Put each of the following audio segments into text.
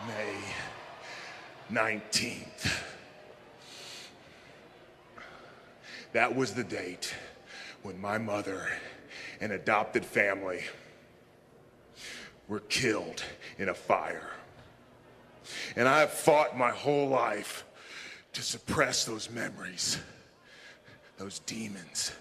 May 19th. That was the date when my mother and adopted family were killed in a fire. And I have fought my whole life to suppress those memories, those demons.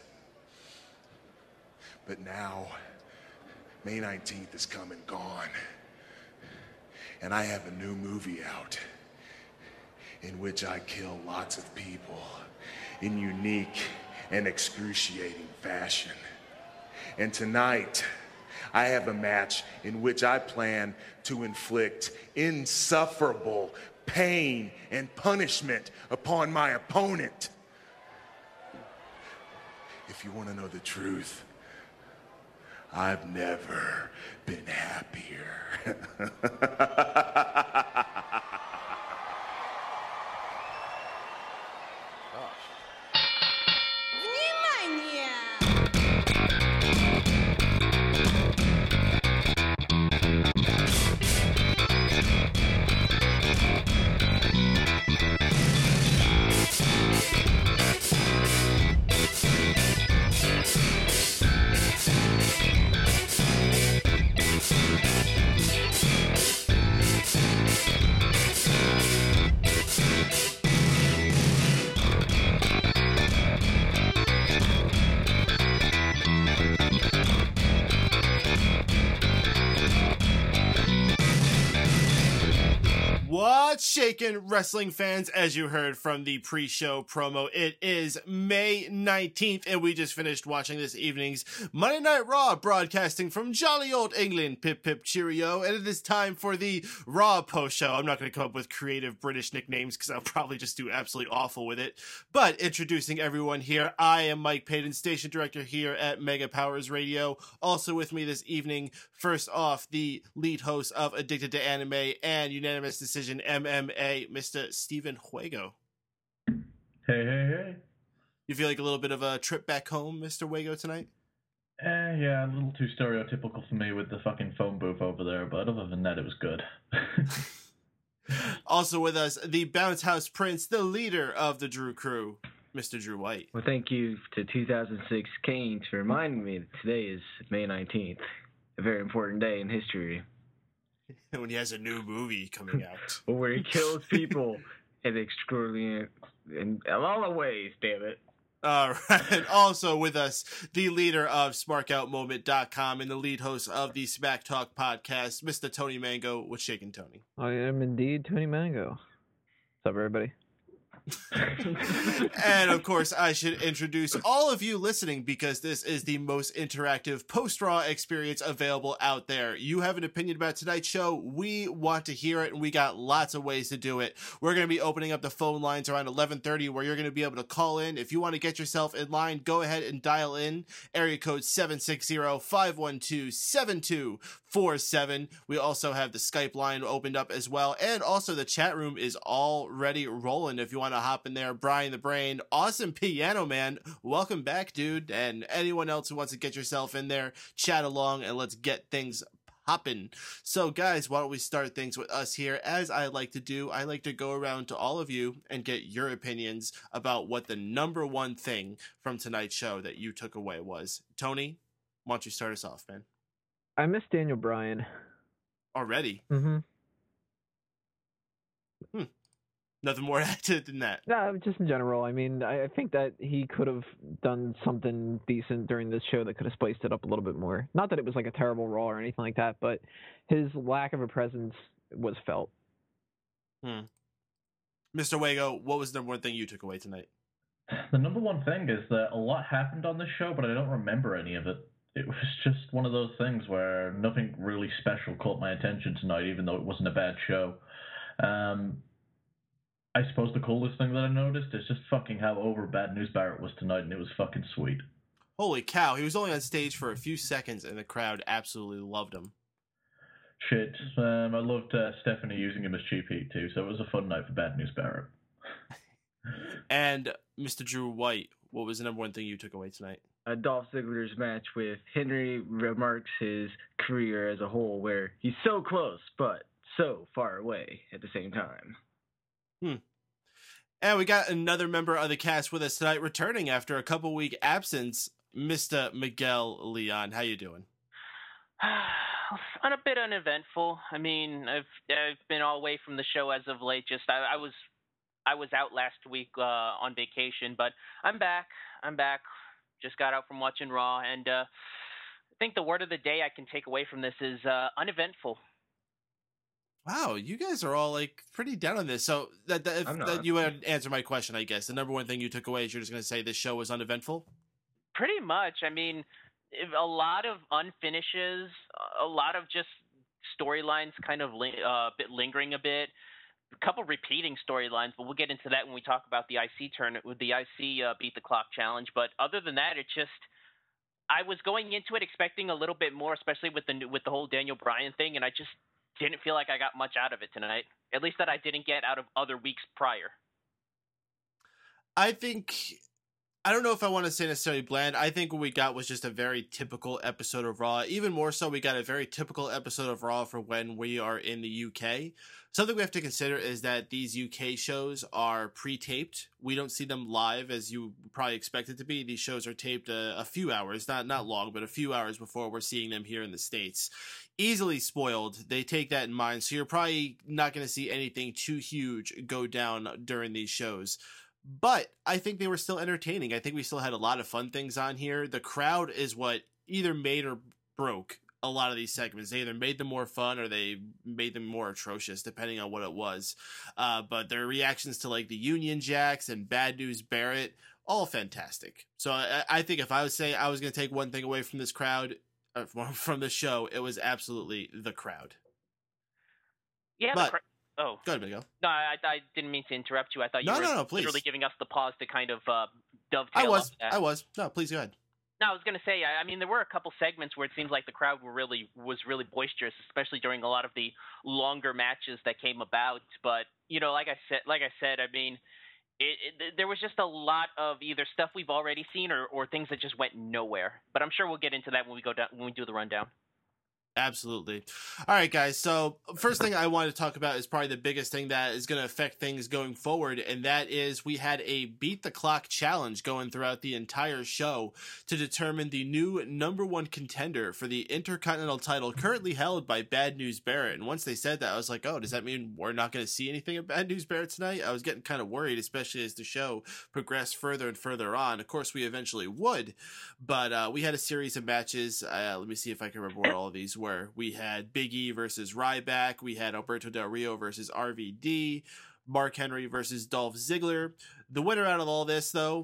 But now, May 19th is come and gone. And I have a new movie out in which I kill lots of people in unique and excruciating fashion. And tonight, I have a match in which I plan to inflict insufferable pain and punishment upon my opponent. If you want to know the truth, I've never been happier. What's shaking, wrestling fans? As you heard from the pre-show promo, it is May 19th, and we just finished watching this evening's Monday Night Raw, broadcasting from jolly old England. Pip pip cheerio, and it is time for the Raw post-show. I'm not going to come up with creative British nicknames because I'll probably just do absolutely awful with it. But introducing everyone here, I am Mike Payton, station director here at Mega Powers Radio. Also with me this evening, first off, the lead host of Addicted to Anime and Unanimous Decision MMA, Mr. Steven Juego. Hey. You feel like a little bit of a trip back home, Mr. Juego, tonight? Yeah, a little too stereotypical for me with the fucking phone booth over there, but other than that, it was good. Also with us, the Bounce House Prince, the leader of the Drew Crew, Mr. Drew White. Well, thank you to 2006 Kane for reminding me that today is May 19th, a very important day in history. When he has a new movie coming out. Where he kills people in all the ways, damn it. All right. And also with us, the leader of SparkOutMoment.com and the lead host of the Smack Talk podcast, Mr. Tony Mango. What's shaking, Tony? I am indeed Tony Mango. What's up, everybody? And of course, I should introduce all of you listening because this is the most interactive post-Raw experience available out there. You have an opinion about tonight's show, we want to hear it, and we got lots of ways to do it. We're going to be opening up the phone lines around 11:30 where you're going to be able to call in. If you want to get yourself in line, go ahead and dial in area code 760-512-7247. We also have the Skype line opened up as well, and also the chat room is already rolling if you want to hop in there. Brian the Brain, Awesome Piano Man, welcome back, dude. And anyone else who wants to get yourself in there, chat along and let's get things popping. So guys, why don't we start things with us here? As I like to do, I like to go around to all of you and get your opinions about what the number one thing from tonight's show that you took away was. Tony, why don't you start us off, man? I miss Daniel Bryan. Already? Mm-hmm. Nothing more active than that. No, just in general. I mean, I think that he could have done something decent during this show that could have spiced it up a little bit more. Not that it was like a terrible Raw or anything like that, but his lack of a presence was felt. Mr. Juego, what was the number one thing you took away tonight? The number one thing is that a lot happened on this show, but I don't remember any of it. It was just one of those things where nothing really special caught my attention tonight, even though it wasn't a bad show. I suppose the coolest thing that I noticed is just fucking how over Bad News Barrett was tonight, and it was fucking sweet. Holy cow, he was only on stage for a few seconds, and the crowd absolutely loved him. Shit. I loved Stephanie using him as cheap heat, too, so it was a fun night for Bad News Barrett. And Mr. Drew White, what was the number one thing you took away tonight? Dolph Ziggler's match with Henry remarks his career as a whole, where he's so close, but so far away at the same time. And we got another member of the cast with us tonight, returning after a couple-week absence, Mr. Miguel Leon. How you doing? A bit uneventful. I mean, I've been all away from the show as of late. Just I was out last week on vacation, but I'm back. Just got out from watching Raw, and I think the word of the day I can take away from this is uneventful. Wow, you guys are all like pretty down on this. So that you would answer my question, I guess. The number one thing you took away is you're just going to say this show was uneventful? Pretty much. I mean, a lot of unfinishes, a lot of just storylines kind of lingering a bit, a couple repeating storylines, but we'll get into that when we talk about the IC tournament with the IC Beat the Clock challenge. But other than that, I was going into it expecting a little bit more, especially with the whole Daniel Bryan thing, and I just didn't feel like I got much out of it tonight. At least that I didn't get out of other weeks prior. I don't know if I want to say necessarily bland. I think what we got was just a very typical episode of Raw. Even more so, we got a very typical episode of Raw for when we are in the UK. Something we have to consider is that these UK shows are pre-taped. We don't see them live as you probably expect it to be. These shows are taped a few hours, not long, but a few hours before we're seeing them here in the States. Easily spoiled. They take that in mind. So you're probably not going to see anything too huge go down during these shows. But I think they were still entertaining. I think we still had a lot of fun things on here. The crowd is what either made or broke a lot of these segments. They either made them more fun or they made them more atrocious, depending on what it was. But their reactions to like the Union Jacks and Bad News Barrett, all fantastic. So I think if I was saying I was going to take one thing away from this crowd, from the show, it was absolutely the crowd. Yeah, but, oh. Go ahead, Miguel. No, I didn't mean to interrupt you. I thought you were please. literally giving us the pause to kind of dovetail. I was. No, please go ahead. No, I was going to say, I mean, there were a couple segments where it seems like the crowd was really boisterous, especially during a lot of the longer matches that came about. But, you know, like I said, I mean, there was just a lot of either stuff we've already seen or things that just went nowhere. But I'm sure we'll get into that when we do the rundown. Absolutely. All right, guys. So first thing I want to talk about is probably the biggest thing that is going to affect things going forward. And that is we had a Beat the Clock challenge going throughout the entire show to determine the new number one contender for the Intercontinental title currently held by Bad News Barrett. And once they said that, I was like, oh, does that mean we're not going to see anything of Bad News Barrett tonight? I was getting kind of worried, especially as the show progressed further and further on. Of course, we eventually would, but we had a series of matches. Let me see if I can remember what all of these were. We had Big E versus Ryback. We had Alberto Del Rio versus RVD. Mark Henry versus Dolph Ziggler. The winner out of all this, though,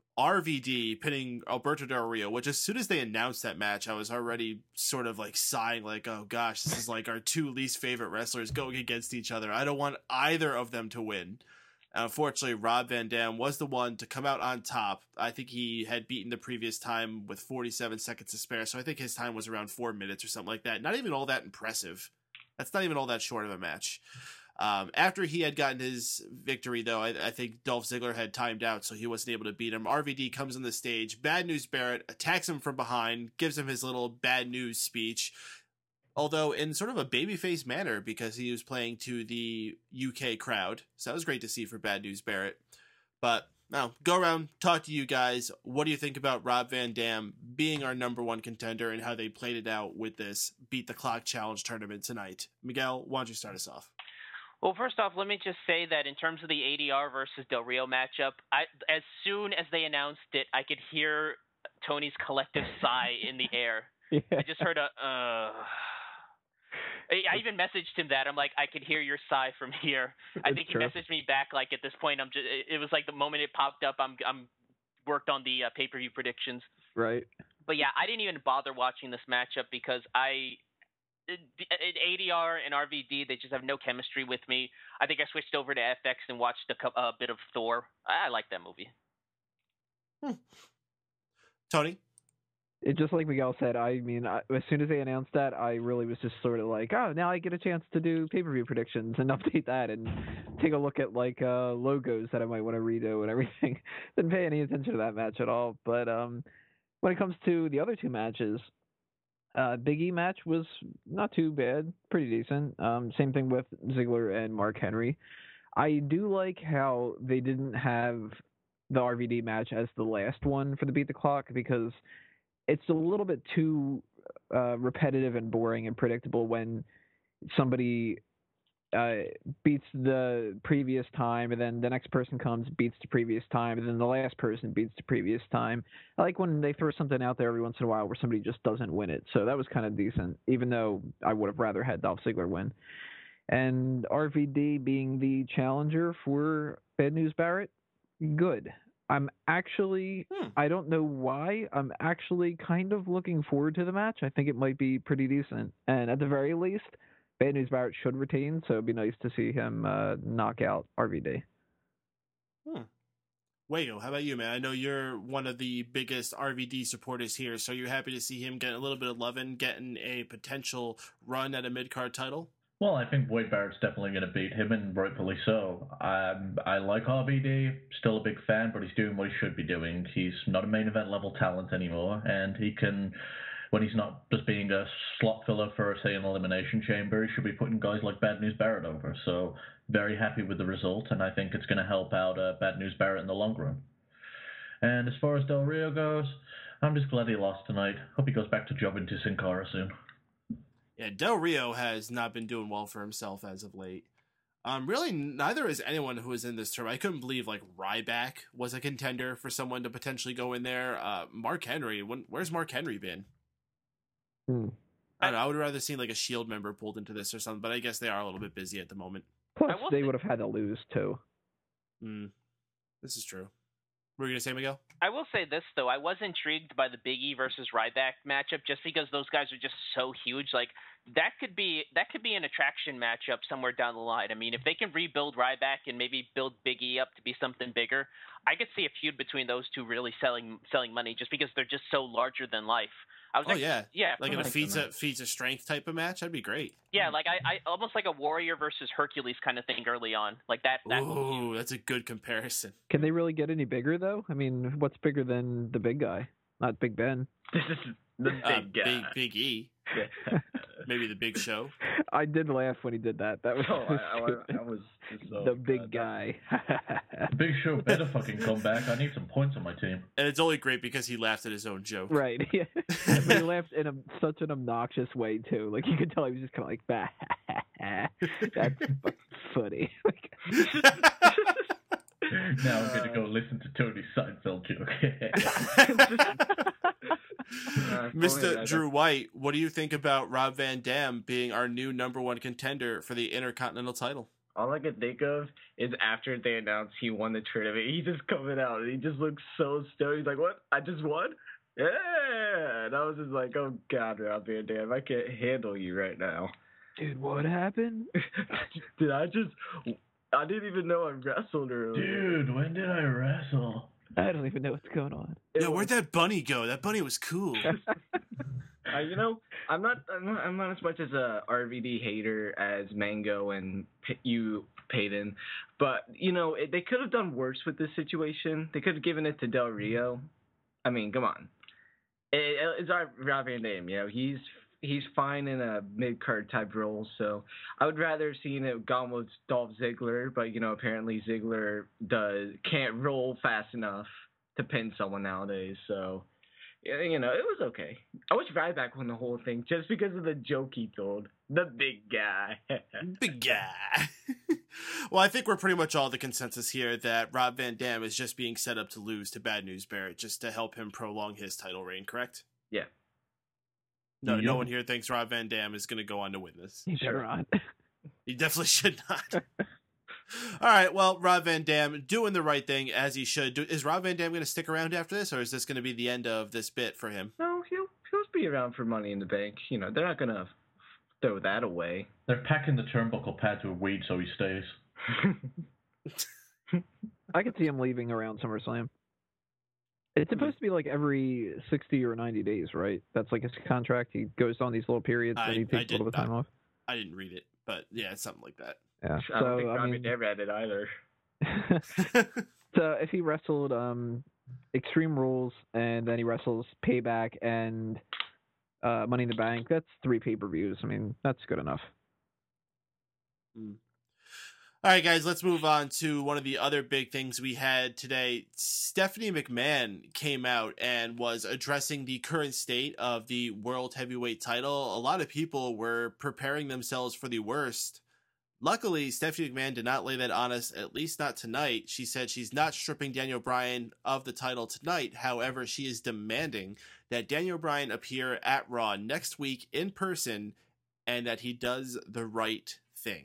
RVD pinning Alberto Del Rio, which as soon as they announced that match, I was already sort of like sighing like, oh gosh, this is like our two least favorite wrestlers going against each other. I don't want either of them to win. Unfortunately, Rob Van Dam was the one to come out on top. I think he had beaten the previous time with 47 seconds to spare, so I think his time was around 4 minutes or something like that. Not even all that impressive. That's not even all that short of a match. After he had gotten his victory, though, I think Dolph Ziggler had timed out, so he wasn't able to beat him. RVD comes on the stage. Bad News Barrett attacks him from behind, gives him his little bad news speech, although in sort of a babyface manner because he was playing to the UK crowd. So that was great to see for Bad News Barrett. But now, go around, talk to you guys. What do you think about Rob Van Dam being our number one contender and how they played it out with this Beat the Clock Challenge tournament tonight? Miguel, why don't you start us off? Well, first off, let me just say that in terms of the ADR versus Del Rio matchup, as soon as they announced it, I could hear Tony's collective sigh in the air. Yeah. I just heard I even messaged him that. I'm like, I could hear your sigh from here. I think he messaged me back like at this point. It was like the moment it popped up, I'm worked on the pay-per-view predictions. Right. But yeah, I didn't even bother watching this matchup because ADR and RVD, they just have no chemistry with me. I think I switched over to FX and watched a bit of Thor. I like that movie. Tony? It just like Miguel said, I mean, as soon as they announced that, I really was just sort of like, oh, now I get a chance to do pay-per-view predictions and update that and take a look at like logos that I might want to redo and everything. Didn't pay any attention to that match at all. But when it comes to the other two matches, Big E match was not too bad, pretty decent. Same thing with Ziggler and Mark Henry. I do like how they didn't have the RVD match as the last one for the Beat the Clock because it's a little bit too repetitive and boring and predictable when somebody beats the previous time, and then the next person comes, beats the previous time, and then the last person beats the previous time. I like when they throw something out there every once in a while where somebody just doesn't win it. So that was kind of decent, even though I would have rather had Dolph Ziggler win. And RVD being the challenger for Bad News Barrett, good. I'm actually, I don't know why, I'm actually kind of looking forward to the match. I think it might be pretty decent. And at the very least, Bad News Barrett should retain, so it'd be nice to see him knock out RVD. Wago, how about you, man? I know you're one of the biggest RVD supporters here, so you're happy to see him get a little bit of loving, getting a potential run at a mid-card title? Well, I think Wade Barrett's definitely going to beat him, and rightfully so. I like RVD, still a big fan, but he's doing what he should be doing. He's not a main event level talent anymore, and he can, when he's not just being a slot filler for, say, an elimination chamber, he should be putting guys like Bad News Barrett over. So very happy with the result, and I think it's going to help out Bad News Barrett in the long run. And as far as Del Rio goes, I'm just glad he lost tonight. Hope he goes back to jobbing to Sin Cara soon. Yeah, Del Rio has not been doing well for himself as of late. Really, neither is anyone who is in this tournament. I couldn't believe like Ryback was a contender for someone to potentially go in there. Mark Henry, where's Mark Henry been? I don't know. I would rather see like a Shield member pulled into this or something, but I guess they are a little bit busy at the moment. Plus, they would have had to lose too. This is true. What were you gonna say, Miguel? I will say this though, I was intrigued by the Big E versus Ryback matchup just because those guys are just so huge. Like that could be an attraction matchup somewhere down the line. I mean, if they can rebuild Ryback and maybe build Big E up to be something bigger, I could see a feud between those two really selling money just because they're just so larger than life. Like in a feats of strength type of match, that'd be great. Yeah, like I almost like a Warrior versus Hercules kind of thing early on, like that. Ooh, that's a good comparison. Can they really get any bigger though? I mean, what's bigger than the big guy? Not Big Ben. The big guy. Big E. Maybe the Big Show. I did laugh when he did that. That was I was so the big guy. The Big Show better fucking come back. I need some points on my team. And it's only great because he laughed at his own joke. Right. Yeah. But he laughed in such an obnoxious way too. Like you could tell he was just kind of like, bah. That's funny. Now I'm going to go listen to Tony Seinfeld joke. Mr. Drew White, what do you think about Rob Van Dam being our new #1 contender for the Intercontinental title? All I could think of is after they announced he won the tournament, he just coming out and he just looks so stoned. He's like, "What? I just won? Yeah!" And I was just like, "Oh God, Rob Van Dam, I can't handle you right now." Dude, what happened? I didn't even know I wrestled earlier. Dude, when did I wrestle? I don't even know what's going on. Yeah, where'd that bunny go? That bunny was cool. I'm not as much as a RVD hater as Mango and you, Peyton, but they could have done worse with this situation. They could have given it to Del Rio. I mean, come on, it's Rob Van Dam. He's fine in a mid-card type role, so I would rather have seen it gone with Dolph Ziggler, but, apparently Ziggler can't roll fast enough to pin someone nowadays, so, it was okay. I wish Ryback won the whole thing just because of the joke he told. The big guy. Big guy. Well, I think we're pretty much all the consensus here that Rob Van Dam is just being set up to lose to Bad News Barrett just to help him prolong his title reign, correct? Yeah. No one here thinks Rob Van Dam is going to go on to win this. He better not. He definitely should not. All right, well, Rob Van Dam doing the right thing as he should. Is Rob Van Dam going to stick around after this, or is this going to be the end of this bit for him? No, he'll be around for Money in the Bank. They're not going to throw that away. They're packing the turnbuckle pads with weed so he stays. I could see him leaving around SummerSlam. It's supposed to be like every 60 or 90 days, right? That's like his contract. He goes on these little periods and he takes a little bit of time off. I didn't read it, but yeah, it's something like that. Yeah. I don't think Robbie Dam read it either. So if he wrestled Extreme Rules and then he wrestles Payback and Money in the Bank. That's 3 pay-per-views. I mean, that's good enough. All right, guys, let's move on to one of the other big things we had today. Stephanie McMahon came out and was addressing the current state of the World Heavyweight title. A lot of people were preparing themselves for the worst. Luckily, Stephanie McMahon did not lay that on us, at least not tonight. She said she's not stripping Daniel Bryan of the title tonight. However, she is demanding that Daniel Bryan appear at Raw next week in person and that he does the right thing.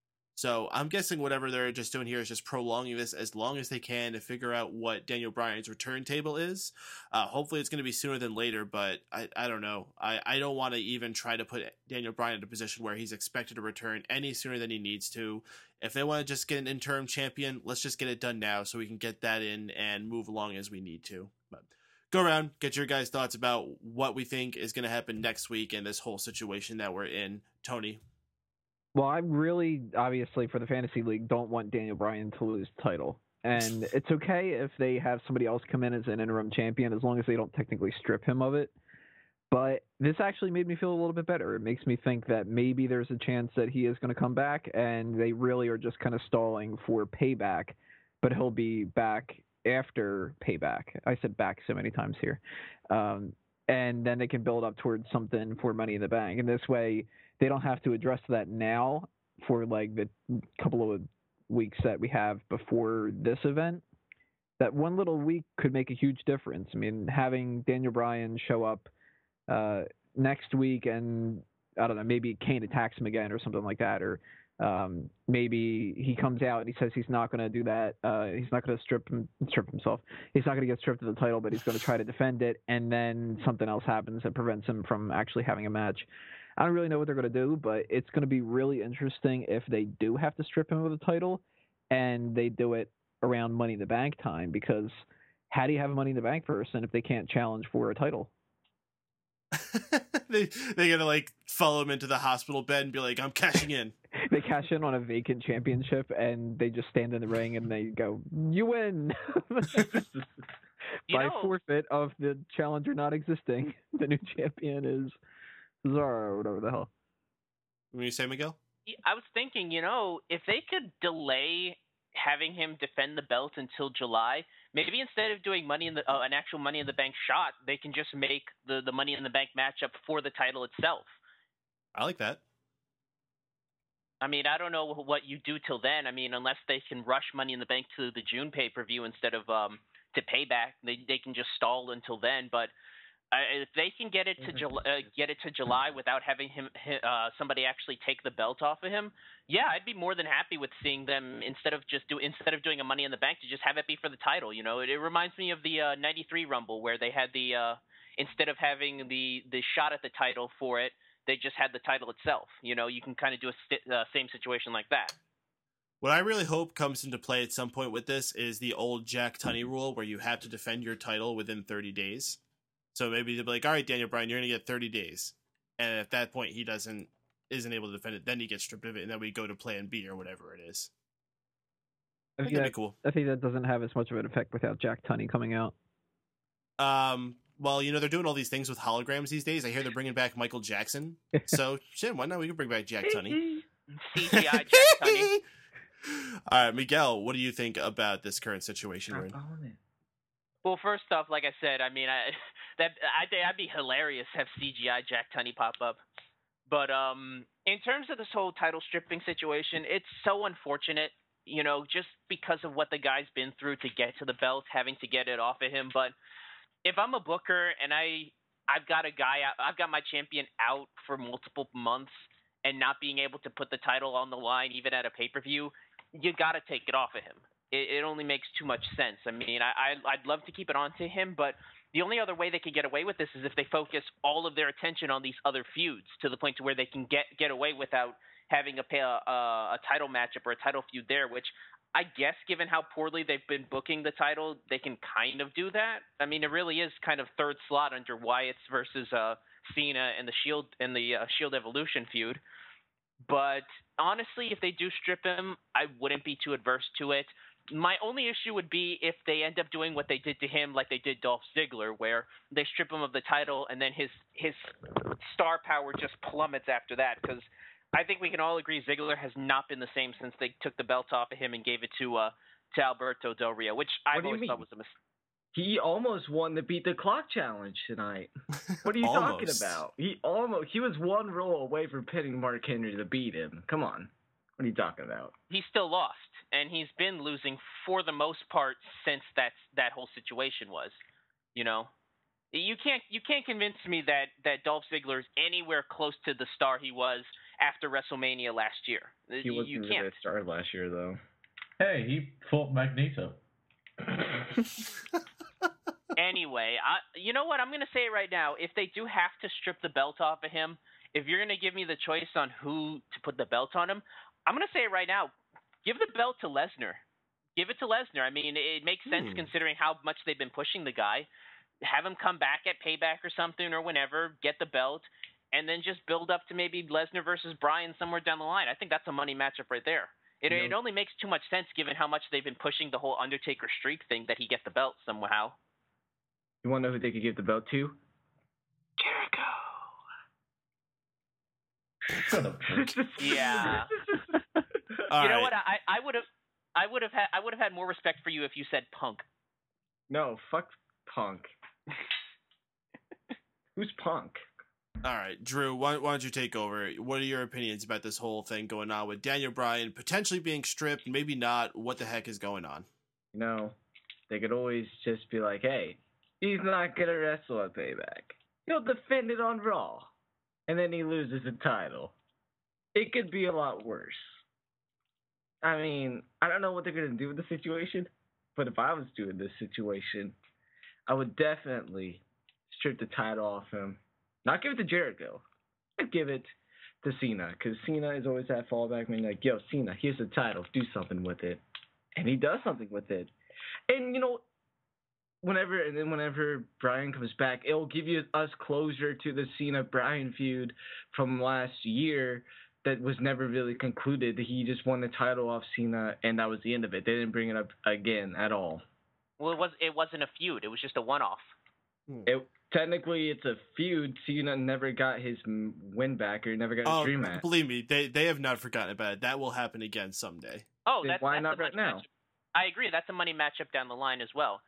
So I'm guessing whatever they're just doing here is just prolonging this as long as they can to figure out what Daniel Bryan's return table is. Hopefully it's going to be sooner than later, but I don't know. I don't want to even try to put Daniel Bryan in a position where he's expected to return any sooner than he needs to. If they want to just get an interim champion, let's just get it done now so we can get that in and move along as we need to. But go around, get your guys' thoughts about what we think is going to happen next week and this whole situation that we're in. Tony? Well, I really, obviously, for the Fantasy League, don't want Daniel Bryan to lose the title. And it's okay if they have somebody else come in as an interim champion, as long as they don't technically strip him of it. But this actually made me feel a little bit better. It makes me think that maybe there's a chance that he is going to come back, and they really are just kind of stalling for Payback, but he'll be back after Payback. I said back so many times here. And then they can build up towards something for Money in the Bank. And this way, they don't have to address that now for like the couple of weeks that we have before this event. That one little week could make a huge difference. I mean, having Daniel Bryan show up next week and, I don't know, maybe Kane attacks him again or something like that, or maybe he comes out and he says he's not going to do that. He's not going to strip himself. He's not going to get stripped of the title, but he's going to try to defend it, and then something else happens that prevents him from actually having a match. I don't really know what they're going to do, but it's going to be really interesting if they do have to strip him of the title and they do it around Money in the Bank time, because how do you have Money in the Bank person if they can't challenge for a title? They're going to like follow him into the hospital bed and be like, I'm cashing in. They cash in on a vacant championship and they just stand in the ring and they go, you win. By forfeit of the challenger not existing. The new champion is Cesaro or whatever the hell. What do you say, Miguel? I was thinking, if they could delay having him defend the belt until July, maybe instead of doing an actual Money in the Bank shot, they can just make the Money in the Bank matchup for the title itself. I like that. I mean, I don't know what you do till then. I mean, unless they can rush Money in the Bank to the June pay-per-view instead of to Payback, they can just stall until then. But if they can get it to July without having somebody actually take the belt off of him, yeah, I'd be more than happy with seeing them instead of doing a Money in the Bank to just have it be for the title. It reminds me of the '93 Rumble where they had instead of having the shot at the title for it, they just had the title itself. You can kind of do a same situation like that. What I really hope comes into play at some point with this is the old Jack Tunney rule where you have to defend your title within 30 days. So maybe they'll be like, all right, Daniel Bryan, you're going to get 30 days. And at that point, he isn't able to defend it. Then he gets stripped of it, and then we go to plan B or whatever it is. I think that'd be cool. I think that doesn't have as much of an effect without Jack Tunney coming out. Well, they're doing all these things with holograms these days. I hear they're bringing back Michael Jackson. So, shit, why not? We can bring back Jack Tunney. CGI Jack Tunney. All right, Miguel, what do you think about this current situation we're in? Well, first off, like I said, I mean, I'd be hilarious to have CGI Jack Tunney pop up. But in terms of this whole title stripping situation, it's so unfortunate, just because of what the guy's been through to get to the belt, having to get it off of him. But if I'm a booker and I've got a guy out, I've got my champion out for multiple months and not being able to put the title on the line even at a pay-per-view, you got to take it off of him. It only makes too much sense. I mean, I'd love to keep it on to him, but the only other way they could get away with this is if they focus all of their attention on these other feuds to the point to where they can get away without having a title matchup or a title feud there, which I guess given how poorly they've been booking the title, they can kind of do that. I mean, it really is kind of third slot under Wyatt's versus Cena and the Shield Evolution feud. But honestly, if they do strip him, I wouldn't be too adverse to it. My only issue would be if they end up doing what they did to him, like they did Dolph Ziggler, where they strip him of the title and then his star power just plummets after that. Because I think we can all agree Ziggler has not been the same since they took the belt off of him and gave it to Alberto Del Rio, which I've always thought was a mistake. He almost won the Beat the Clock challenge tonight. What are you talking about? He was one roll away from pinning Mark Henry to beat him. Come on. What are you talking about? He still lost, and he's been losing for the most part since that whole situation was. You know, you can't convince me that Dolph Ziggler is anywhere close to the star he was after WrestleMania last year. He wasn't really a star last year, though. Hey, he fought Magneto. Anyway, you know what? I'm going to say it right now. If they do have to strip the belt off of him, if you're going to give me the choice on who to put the belt on him, I'm going to say it right now. Give the belt to Lesnar. Give it to Lesnar. I mean, it makes sense considering how much they've been pushing the guy. Have him come back at Payback or something or whenever, get the belt, and then just build up to maybe Lesnar versus Bryan somewhere down the line. I think that's a money matchup right there. It only makes too much sense given how much they've been pushing the whole Undertaker streak thing that he get the belt somehow. You want to know who they could give the belt to? Jericho. Shut up. Yeah. You know what? I would have had more respect for you if you said Punk. No, fuck Punk. Who's Punk? All right, Drew, why don't you take over? What are your opinions about this whole thing going on with Daniel Bryan potentially being stripped, maybe not? What the heck is going on? You know, they could always just be like, hey, he's not going to wrestle at Payback. He'll defend it on Raw. And then he loses the title. It could be a lot worse. I mean, I don't know what they're going to do with the situation, but if I was doing this situation, I would definitely strip the title off him. Not give it to Jericho. I'd give it to Cena, because Cena is always that fallback man, like, yo, Cena, here's the title, do something with it. And he does something with it. And, you know, whenever Bryan comes back, it'll give us closure to the Cena-Bryan feud from last year that was never really concluded. He just won the title off Cena, and that was the end of it. They didn't bring it up again at all. Well, it wasn't a feud. It was just a one-off. Technically, it's a feud. Cena never got his win back, or never got his dream match. Believe me, they have not forgotten about it. That will happen again someday. Oh, why not right now? I agree. That's a money matchup down the line as well.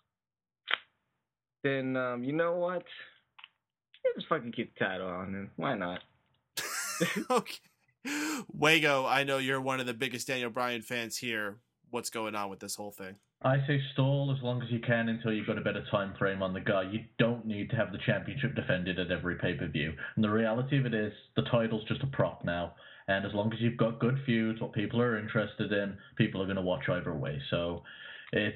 Then, you know what? Just fucking keep the title on him. Why not? Okay. Wago, I know you're one of the biggest Daniel Bryan fans here. What's going on with this whole thing? I say stall as long as you can until you've got a better time frame on the guy. You don't need to have the championship defended at every pay-per-view. And the reality of it is, the title's just a prop now. And as long as you've got good feuds, what people are interested in, people are going to watch either way. So if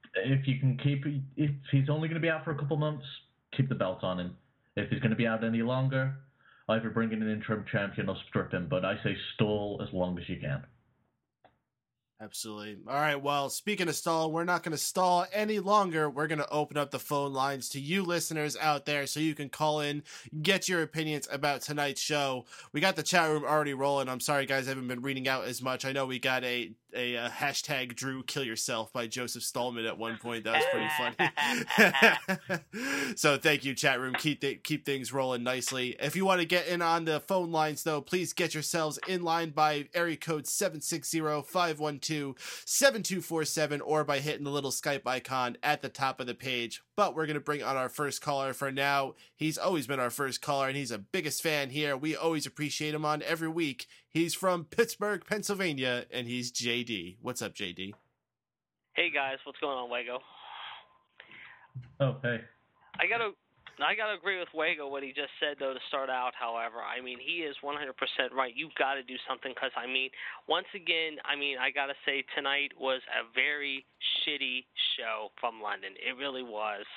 he's only going to be out for a couple months, keep the belt on him. If he's going to be out any longer, either bring in an interim champion or strip him. But I say stall as long as you can. Absolutely. All right, well, speaking of stall, we're not going to stall any longer. We're going to open up the phone lines to you listeners out there so you can call in, get your opinions about tonight's show. We got the chat room already rolling. I'm sorry, guys, I haven't been reading out as much. I know we got a hashtag Drew Kill Yourself by Joseph Stallman at one point. That was pretty funny. So thank you, chat room. Keep things rolling nicely. If you want to get in on the phone lines, though, please get yourselves in line by area code 760-512-7247 or by hitting the little Skype icon at the top of the page. But we're going to bring on our first caller for now. He's always been our first caller, and he's a biggest fan here. We always appreciate him on every week. He's from Pittsburgh, Pennsylvania, and he's JD. What's up, JD? Hey, guys. What's going on, Wago? Oh, hey. I gotta agree with Wago what he just said, though, to start out, however. I mean, he is 100% right. You've got to do something because, I mean, once again, I got to say tonight was a very shitty show from London. It really was.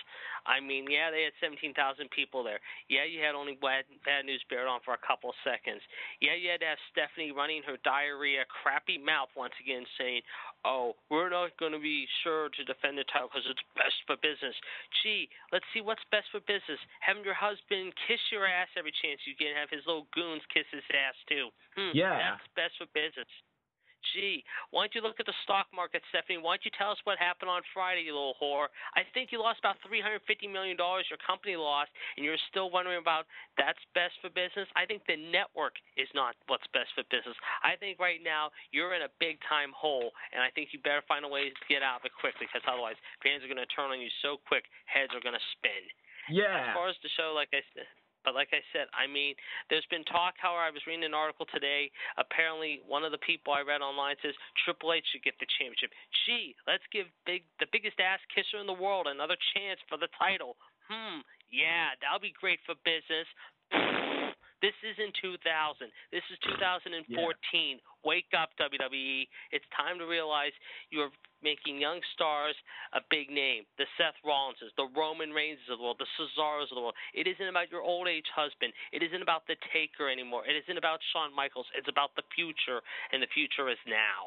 I mean, yeah, they had 17,000 people there. Yeah, you had only bad news Barrett on for a couple of seconds. Yeah, you had to have Stephanie running her diarrhea, crappy mouth once again saying, oh, we're not going to be sure to defend the title because it's best for business. Gee, let's see what's best for business. Having your husband kiss your ass every chance you get, have his little goons kiss his ass too. Yeah. That's best for business. Gee, why don't you look at the stock market, Stephanie? Why don't you tell us what happened on Friday, you little whore? I think you lost about $350 million your company lost, and you're still wondering about that's best for business? I think the network is not what's best for business. I think right now you're in a big-time hole, and I think you better find a way to get out of it quickly, because otherwise fans are going to turn on you so quick, heads are going to spin. Yeah. As far as the show, like I said, I mean, there's been talk, however, I was reading an article today. Apparently, one of the people I read online says Triple H should get the championship. Gee, let's give the biggest ass kisser in the world another chance for the title. Yeah, that'll be great for business. This isn't 2000. This is 2014. Yeah. Wake up, WWE. It's time to realize you're making young stars a big name. The Seth Rollinses, the Roman Reigns of the world, the Cesaros of the world. It isn't about your old age husband. It isn't about the Taker anymore. It isn't about Shawn Michaels. It's about the future, and the future is now.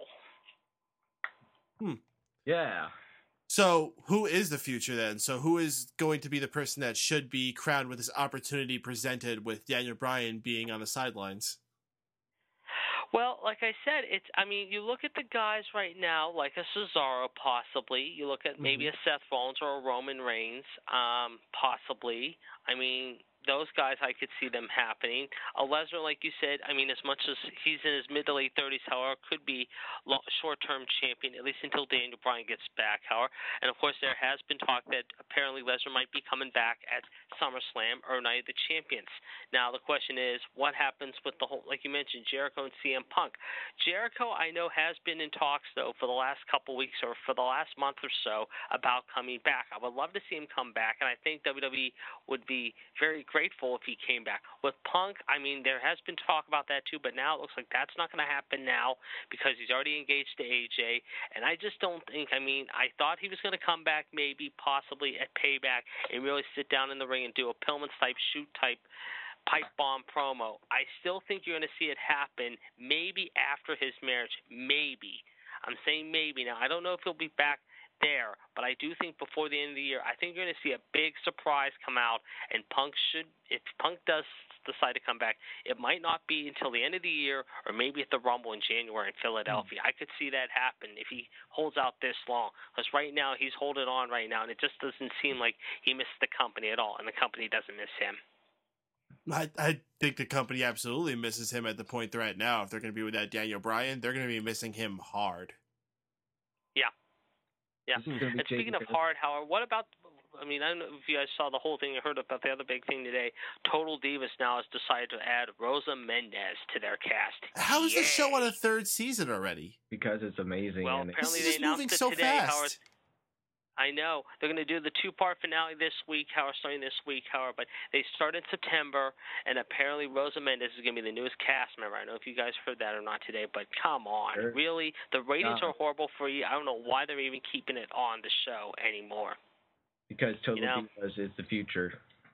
Yeah. So who is the future then? So who is going to be the person that should be crowned with this opportunity presented with Daniel Bryan being on the sidelines? Well, like I said, you look at the guys right now, like a Cesaro possibly. You look at maybe a Seth Rollins or a Roman Reigns, possibly. I mean, those guys, I could see them happening. A Lesnar, like you said, I mean, as much as he's in his mid to late 30s, however, could be short-term champion, at least until Daniel Bryan gets back, however. And, of course, there has been talk that apparently Lesnar might be coming back at SummerSlam or Night of the Champions. Now, the question is, what happens with the whole, like you mentioned, Jericho and CM Punk? Jericho, I know, has been in talks, though, for the last couple weeks or for the last month or so about coming back. I would love to see him come back, and I think WWE would be very grateful if he came back. With Punk, I mean, there has been talk about that too, but now it looks like that's not going to happen now because he's already engaged to AJ, and I just don't think, I thought he was going to come back maybe possibly at Payback and really sit down in the ring and do a Pillman's-type shoot-type pipe bomb promo. I still think you're going to see it happen maybe after his marriage. Maybe. I'm saying maybe. Now, I don't know if he'll be back there, but I do think before the end of the year, I think you're going to see a big surprise come out, and if Punk does decide to come back, it might not be until the end of the year or maybe at the Rumble in January in Philadelphia. I could see that happen if he holds out this long, because right now he's holding on right now, and it just doesn't seem like he misses the company at all, and the company doesn't miss him. I think the company absolutely misses him at the point they're at now. If they're going to be with that Daniel Bryan, they're going to be missing him hard. Yeah. And speaking of hard, Howard, what about, I don't know if you guys saw the whole thing or heard about the other big thing today. Total Divas now has decided to add Rosa Mendez to their cast. How is the show on a third season already? Because it's amazing. Well, and apparently this they announced moving it so today, fast. Howard. I know. They're going to do the two-part finale this week, Howard, starting this week, Howard. But they start in September, and apparently Rosa Mendez is going to be the newest cast member. I don't know if you guys heard that or not today, but come on. Sure. Really? The ratings are horrible for you. I don't know why they're even keeping it on the show anymore. Because Total Divas is the future.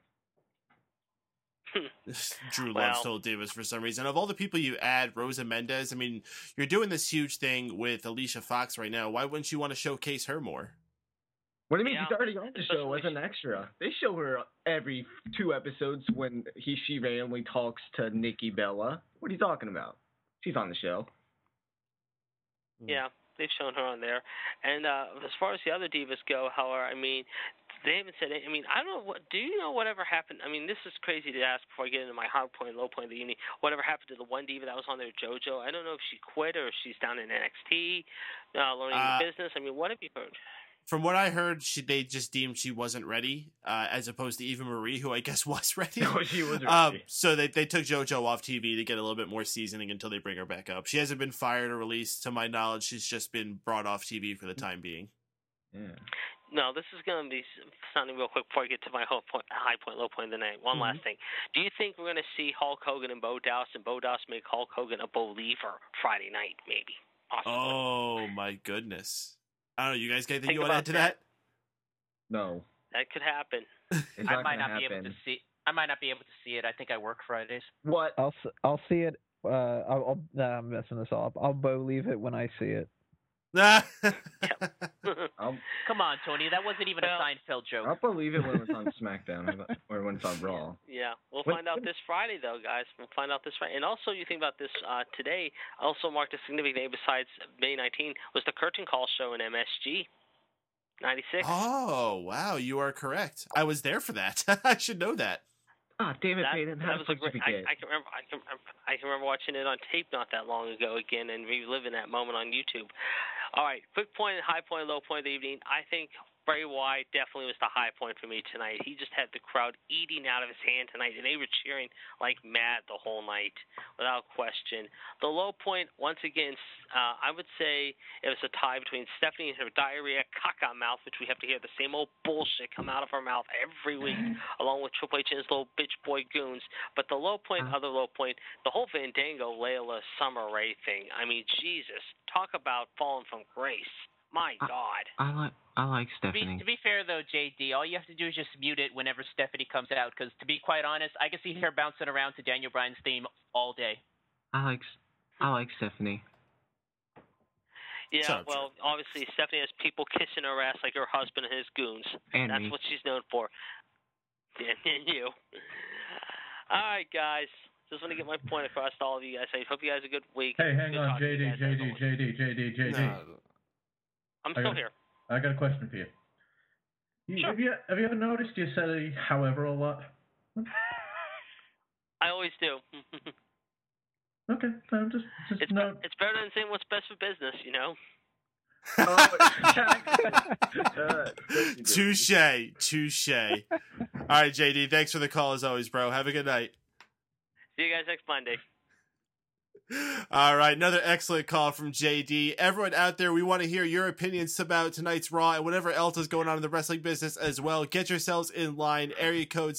Drew loves Total Divas for some reason. Of all the people you add, Rosa Mendez, you're doing this huge thing with Alicia Fox right now. Why wouldn't you want to showcase her more? What do you mean? She's already on the show as an extra. They show her every 2 episodes when she randomly talks to Nikki Bella. What are you talking about? She's on the show. Yeah, they've shown her on there. And as far as the other divas go, however, they haven't said it. I don't know. Do you know whatever happened? This is crazy to ask before I get into my high point, low point of the evening. Whatever happened to the one diva that was on there, JoJo? I don't know if she quit or if she's down in NXT, learning the business. What have you heard? From what I heard, they just deemed she wasn't ready, as opposed to Eva Marie, who I guess was ready. No, she was ready. So they took JoJo off TV to get a little bit more seasoning until they bring her back up. She hasn't been fired or released, to my knowledge. She's just been brought off TV for the time being. Yeah. No, this is going to be sounding real quick before I get to my high point, low point of the night. One last thing. Do you think we're going to see Hulk Hogan and Bo Dallas make Hulk Hogan a believer Friday night, maybe? Possibly. Oh, my goodness. I don't know. You guys got anything you want to add to that? that? No. That could happen. It's I not might gonna not be able happen. to see. I might not be able to see it. I think I work Fridays. What? I'll see it. I'm messing this all up. I'll believe it when I see it. I'll, Come on, Tony. That wasn't even Well, a Seinfeld joke. I'll believe it when it's on SmackDown or when it's on Raw. Yeah, we'll What- find out this Friday, though, guys. We'll find out this Friday. And also, you think about this today, also marked a significant day besides May 19 was the Curtain Call show in MSG 96. Oh, wow, you are correct. I was there for that. I should know that. Ah, damn it, That, Peyton. that How was the a fuck did great. you forget? I can remember watching it on tape not that long ago again and reliving that moment on YouTube. All right, quick point, high point, low point of the evening. I think Bray Wyatt definitely was the high point for me tonight. He just had the crowd eating out of his hand tonight, and they were cheering like mad the whole night, without question. The low point, once again, I would say it was a tie between Stephanie and her diarrhea caca mouth, which we have to hear the same old bullshit come out of her mouth every week, along with Triple H and his little bitch boy goons. But the low point, other low point, the whole Fandango Layla Summer Rae thing. I mean, Jesus, talk about falling from grace. My God. I like To be fair, though, JD, all you have to do is just mute it whenever Stephanie comes out, because to be quite honest, I can see her bouncing around to Daniel Bryan's theme all day. I like Stephanie. Yeah, Shut up, well, obviously Stephanie has people kissing her ass like her husband and his goons. And That's me. what she's known for. And you. All right, guys. Just want to get my point across to all of you guys. I hope you guys have a good week. Hey, hang Good on, talking to you JD, guys, as always. JD. I'm I still got- here. I got a question for you. Sure. Have you ever noticed you say however a lot? I always do. Okay, so just It's no. it's better than saying what's best for business, you know. Touche. All right, JD, thanks for the call as always, bro. Have a good night. See you guys next Monday. All right, another excellent call from JD. Everyone out there, we want to hear your opinions about tonight's Raw and whatever else is going on in the wrestling business as well. Get yourselves in line. Area code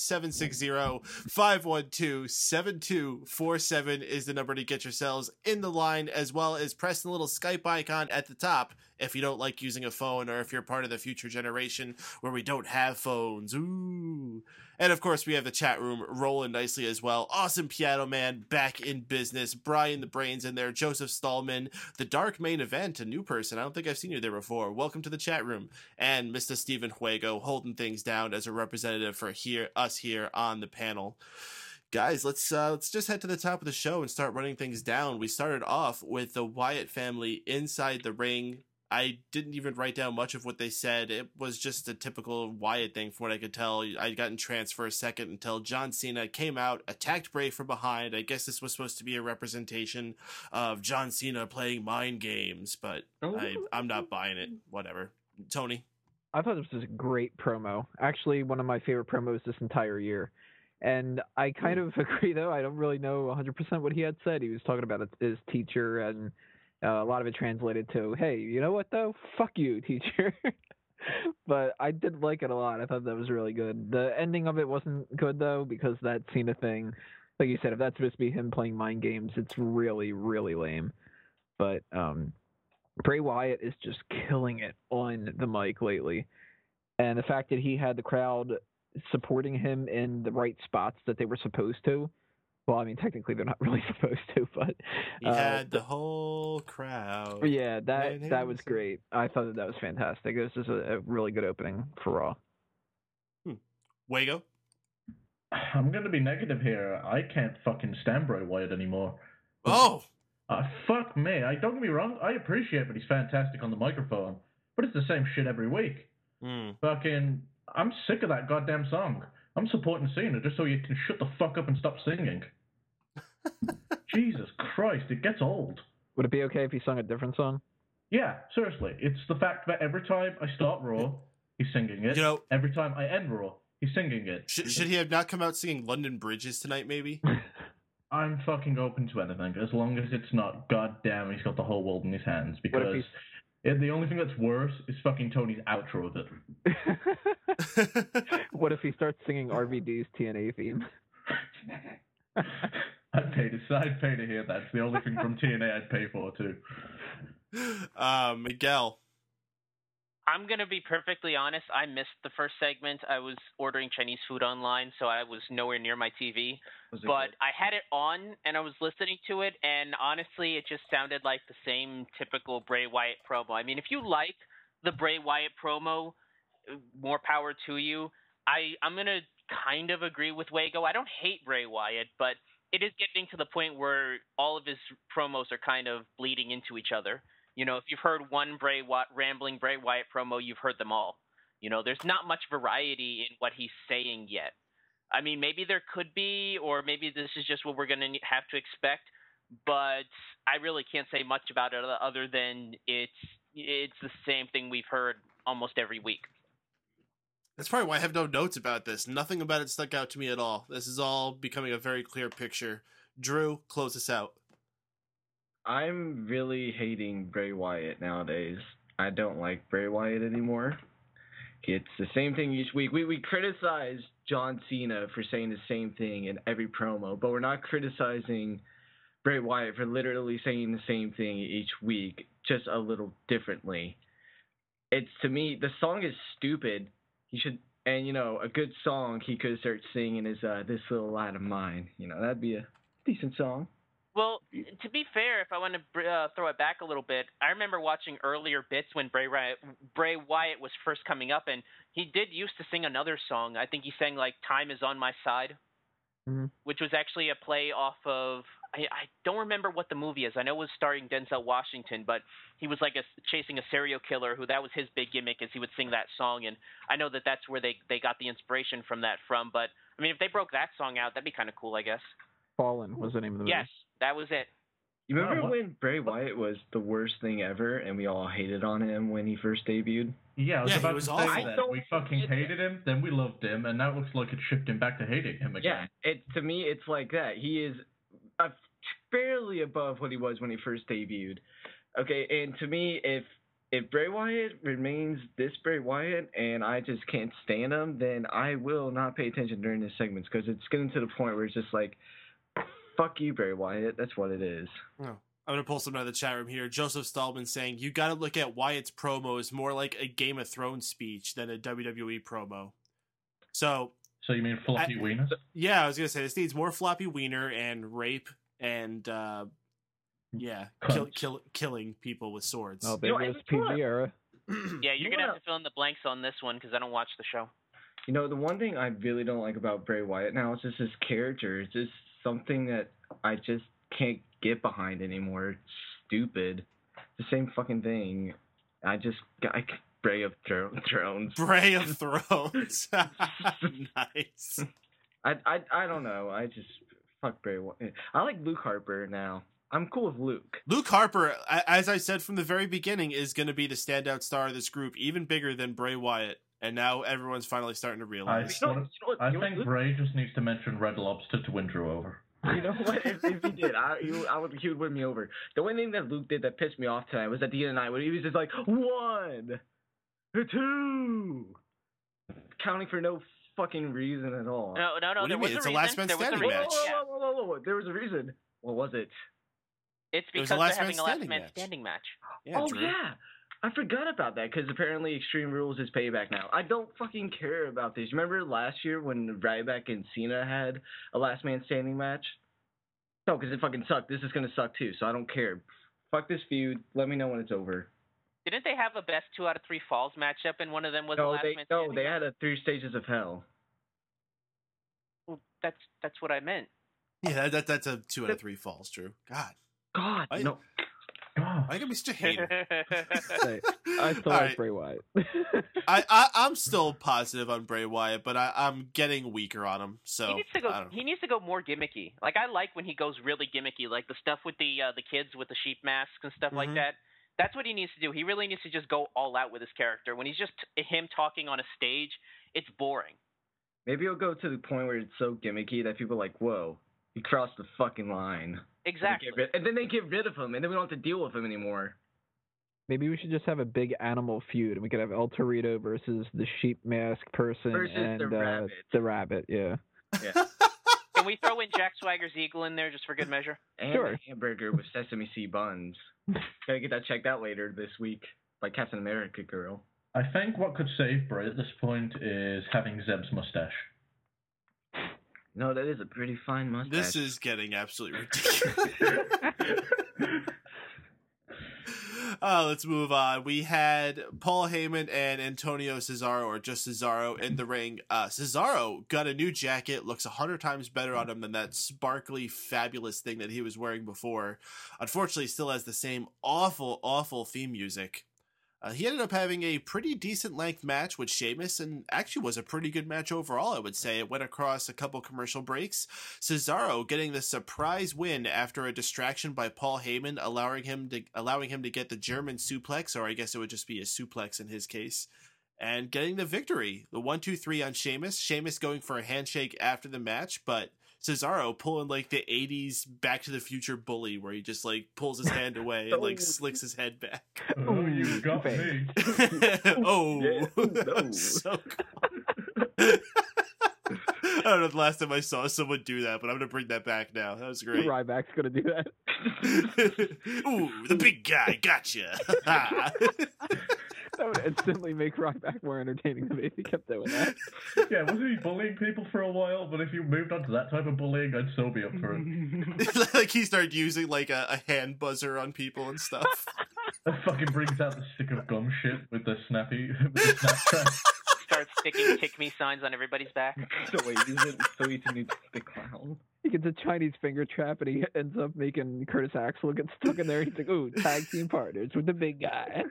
760-512-7247 is the number to get yourselves in the line, as well as press the little Skype icon at the top if you don't like using a phone, or if you're part of the future generation where we don't have phones. Ooh. And of course, we have the chat room rolling nicely as well. Awesome Piano Man back in business. Brian the Brains in there. Joseph Stallman. The Dark Main Event, a new person. I don't think I've seen you there before. Welcome to the chat room. And Mr. Stephen Juego holding things down as a representative for us here on the panel. Guys, let's just head to the top of the show and start running things down. We started off with the Wyatt family inside the ring. I didn't even write down much of what they said. It was just a typical Wyatt thing from what I could tell. I got in trance for a second until John Cena came out, attacked Bray from behind. I guess this was supposed to be a representation of John Cena playing mind games, but I'm not buying it. Whatever. Tony? I thought this was a great promo. Actually, one of my favorite promos this entire year. And I kind of agree, though. I don't really know 100% what he had said. He was talking about his teacher, and a lot of it translated to, hey, you know what, though? Fuck you, teacher. But I did like it a lot. I thought that was really good. The ending of it wasn't good, though, because that Cena thing, like you said, if that's supposed to be him playing mind games, it's really, really lame. But Bray Wyatt is just killing it on the mic lately. And the fact that he had the crowd supporting him in the right spots that they were supposed to. Well, I mean, technically they're not really supposed to, but He had the whole crowd. yeah, that was great. I thought that was fantastic. It was just a really good opening for Raw. Wago? I'm gonna be negative here. I can't fucking stand Bray Wyatt anymore. Oh! Fuck me. Don't get me wrong. I appreciate that he's fantastic on the microphone, but it's the same shit every week. Fucking, I'm sick of that goddamn song. I'm supporting Cena just so you can shut the fuck up and stop singing. Jesus Christ, it gets old. Would it be okay if he sung a different song? Yeah, seriously. It's the fact that every time I start Raw, he's singing it. You know, every time I end Raw, he's singing it. Should he have not come out singing London Bridges tonight, maybe? I'm fucking open to anything, as long as it's not goddamn he's got the whole world in his hands, because the only thing that's worse is fucking Tony's outro of it. What if he starts singing RVD's TNA theme? I'd pay to hear that. It's the only thing from TNA I'd pay for, too. Miguel. I'm going to be perfectly honest. I missed the first segment. I was ordering Chinese food online, so I was nowhere near my TV. But I had it on, and I was listening to it, and honestly, it just sounded like the same typical Bray Wyatt promo. I mean, if you like the Bray Wyatt promo, more power to you. I'm going to kind of agree with Wago. I don't hate Bray Wyatt, but it is getting to the point where all of his promos are kind of bleeding into each other. You know, if you've heard one rambling Bray Wyatt promo, you've heard them all. You know, there's not much variety in what he's saying yet. I mean, maybe there could be, or maybe this is just what we're going to have to expect, but I really can't say much about it other than it's the same thing we've heard almost every week. That's probably why I have no notes about this. Nothing about it stuck out to me at all. This is all becoming a very clear picture. Drew, close us out. I'm really hating Bray Wyatt nowadays. I don't like Bray Wyatt anymore. It's the same thing each week. We criticize John Cena for saying the same thing in every promo, but we're not criticizing Bray Wyatt for literally saying the same thing each week, just a little differently. It's, to me, the song is stupid. He should, and, you know, a good song he could start singing is This Little Light of Mine. You know, that'd be a decent song. Well, to be fair, if I want to throw it back a little bit, I remember watching earlier bits when Bray Wyatt was first coming up, and he did used to sing another song. I think he sang, like, Time Is On My Side, which was actually a play off of, I don't remember what the movie is. I know it was starring Denzel Washington, but he was, like, chasing a serial killer who that was his big gimmick, is he would sing that song, and I know that that's where they got the inspiration from. But, I mean, if they broke that song out, that'd be kind of cool, I guess. Fallen was the name of the movie. Yes, that was it. You remember when Bray Wyatt was the worst thing ever, and we all hated on him when he first debuted? Yeah, I was about to say awful. that. We fucking hated him, then we loved him, and now it looks like it's shifting back to hating him again. Yeah, to me, it's like that. He is fairly above what he was when he first debuted. Okay, and to me, if Bray Wyatt remains this Bray Wyatt and I just can't stand him, then I will not pay attention during his segments, because it's getting to the point where it's just like, fuck you, Bray Wyatt. That's what it is. Oh. I'm going to pull something out of the chat room here. Joseph Stallman saying, you got to look at Wyatt's promo as more like a Game of Thrones speech than a WWE promo. So you mean floppy wiener? Yeah, I was going to say, this needs more floppy wiener and rape and, killing people with swords. Oh, there goes PG era. Yeah, you're going to have to fill in the blanks on this one, because I don't watch the show. You know, the one thing I really don't like about Bray Wyatt now is just his character. It's just something that I just can't get behind anymore. It's stupid. It's the same fucking thing. Bray of Thrones. Bray of Thrones. Nice. I don't know. I just fuck Bray Wyatt. I like Luke Harper now. I'm cool with Luke. Luke Harper, as I said from the very beginning, is going to be the standout star of this group, even bigger than Bray Wyatt. And now everyone's finally starting to realize. I think Bray just needs to mention Red Lobster to win Drew over. You know what? If he did, he would win me over. The one thing that Luke did that pissed me off tonight was at the end of the night when he was just like, 1, 2, counting for no fucking reason at all. No. What do you mean? It's a last man standing match. Whoa. There was a reason. What was it? It's because they're having a last man standing match. Yeah, Drew. Yeah. I forgot about that, because apparently Extreme Rules is payback now. I don't fucking care about this. Remember last year when Ryback and Cena had a last man standing match? No, because it fucking sucked. This is going to suck too, so I don't care. Fuck this feud. Let me know when it's over. Didn't they have a best 2 out of 3 falls matchup, and one of them was a last man standing match? No, they had a 3 stages of hell. Well, that's what I meant. Yeah, that's a 2 out of 3 falls, Drew. God, no. I can be such a hater. I still like Bray Wyatt. I'm still positive on Bray Wyatt, but I'm getting weaker on him. So he needs to go more gimmicky. Like, I like when he goes really gimmicky, like the stuff with the kids with the sheep masks and stuff like that. That's what he needs to do. He really needs to just go all out with his character. When he's just him talking on a stage, it's boring. Maybe he'll go to the point where it's so gimmicky that people are like, whoa, he crossed the fucking line. Exactly. And then they get rid of him, and then we don't have to deal with him anymore. Maybe we should just have a big animal feud, and we could have El Torito versus the sheep mask person and the rabbit. Yeah. Can we throw in Jack Swagger's Eagle in there just for good measure? And a hamburger with sesame seed buns. Gotta get that checked out later this week by Captain America Girl. I think what could save Bray at this point is having Zeb's mustache. No, that is a pretty fine mustache. This is getting absolutely ridiculous. Let's move on. We had Paul Heyman and Antonio Cesaro, or just Cesaro, in the ring. Cesaro got a new jacket, looks 100 times better on him than that sparkly, fabulous thing that he was wearing before. Unfortunately, still has the same awful, awful theme music. He ended up having a pretty decent length match with Sheamus, and actually was a pretty good match overall, I would say. It went across a couple commercial breaks. Cesaro getting the surprise win after a distraction by Paul Heyman, allowing him to get the German suplex, or I guess it would just be a suplex in his case, and getting the victory. The 1-2-3 on Sheamus. Sheamus going for a handshake after the match, but Cesaro pulling like the 80s Back to the Future bully, where he just like pulls his hand away and like slicks his head back. Oh, you got me. Oh, yeah, no. So I don't know the last time I saw someone do that, but I'm gonna bring that back now. That was great. Ryback's gonna do that. Ooh, the big guy, gotcha. That would instantly make Ryback more entertaining to me if he kept doing that. Yeah, wasn't he bullying people for a while? But if you moved on to that type of bullying, I'd so be up for it. Like he started using like a hand buzzer on people and stuff. That fucking brings out the stick of gum shit with the Snapchat. Starts sticking "Kick Me" signs on everybody's back. So he's a new the clown. He gets a Chinese finger trap and he ends up making Curtis Axel get stuck in there. He's like, ooh, tag team partners with the big guy.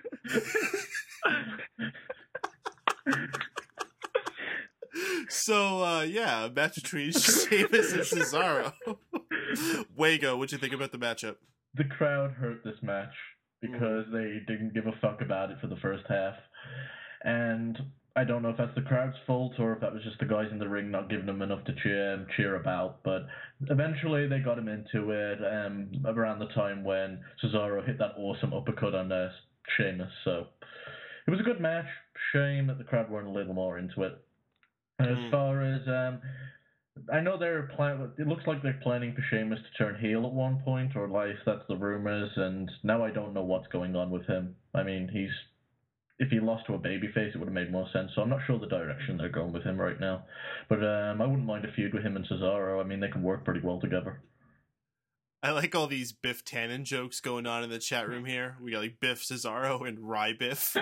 So, yeah, match between Sheamus and Cesaro. Wago, what'd you think about the matchup? The crowd hurt this match because they didn't give a fuck about it for the first half. And I don't know if that's the crowd's fault or if that was just the guys in the ring not giving them enough to cheer about. But eventually they got him into it around the time when Cesaro hit that awesome uppercut on Sheamus. So it was a good match. Shame that the crowd weren't a little more into it. And as far as I know, it looks like they're planning for Sheamus to turn heel at one point, or at least that's the rumors. And now I don't know what's going on with him. I mean, if he lost to a babyface, it would have made more sense. So I'm not sure the direction they're going with him right now. But I wouldn't mind a feud with him and Cesaro. I mean, they can work pretty well together. I like all these Biff Tannen jokes going on in the chat room here. We got like Biff Cesaro and Rye Biff.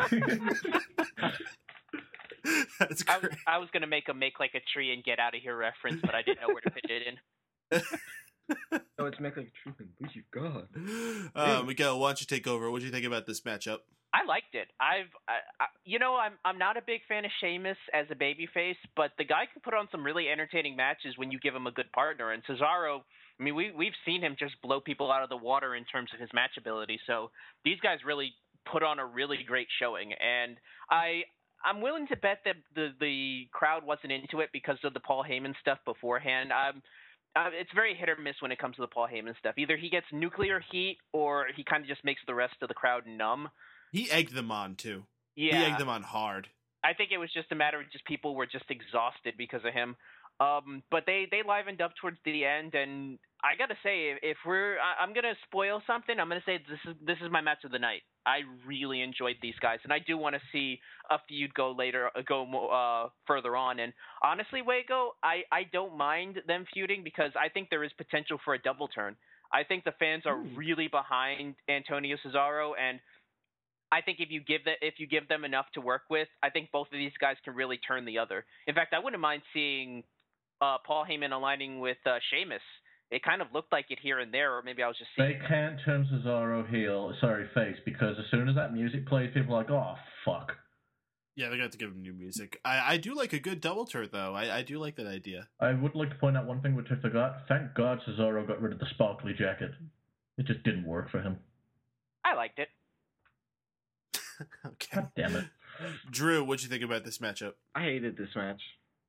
That's great. I was going to make like a tree and get out of here reference, but I didn't know where to fit it in. Oh, it's make like a tree and what you got? Miguel, why don't you take over? What do you think about this matchup? I liked it. I'm not a big fan of Sheamus as a babyface, but the guy can put on some really entertaining matches when you give him a good partner. And Cesaro, I mean, we've seen him just blow people out of the water in terms of his match ability. So these guys really put on a really great showing. And I'm willing to bet that the crowd wasn't into it because of the Paul Heyman stuff beforehand. It's very hit or miss when it comes to the Paul Heyman stuff. Either he gets nuclear heat or he kind of just makes the rest of the crowd numb. He egged them on, too. Yeah. He egged them on hard. I think it was just a matter of just people were just exhausted because of him. But they livened up towards the end, and I gotta say, I'm gonna spoil something. I'm gonna say this is my match of the night. I really enjoyed these guys, and I do want to see a feud go further on. And honestly, Wago, I don't mind them feuding because I think there is potential for a double turn. I think the fans are really behind Antonio Cesaro, and I think if you give them enough to work with, I think both of these guys can really turn the other. In fact, I wouldn't mind seeing Paul Heyman aligning with Sheamus. It kind of looked like it here and there, or maybe I was just seeing They can't turn Cesaro face, because as soon as that music plays, people are like, oh, fuck. Yeah, they're going to have to give him new music. I do like a good double turn, though. I do like that idea. I would like to point out one thing which I forgot. Thank God Cesaro got rid of the sparkly jacket. It just didn't work for him. I liked it. Okay. God damn it. Drew, what'd you think about this matchup? I hated this match.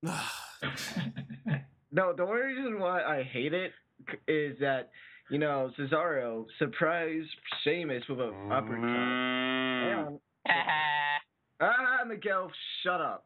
No, the only reason why I hate it is that, Cesaro surprised Sheamus with an uppercut. Miguel, shut up.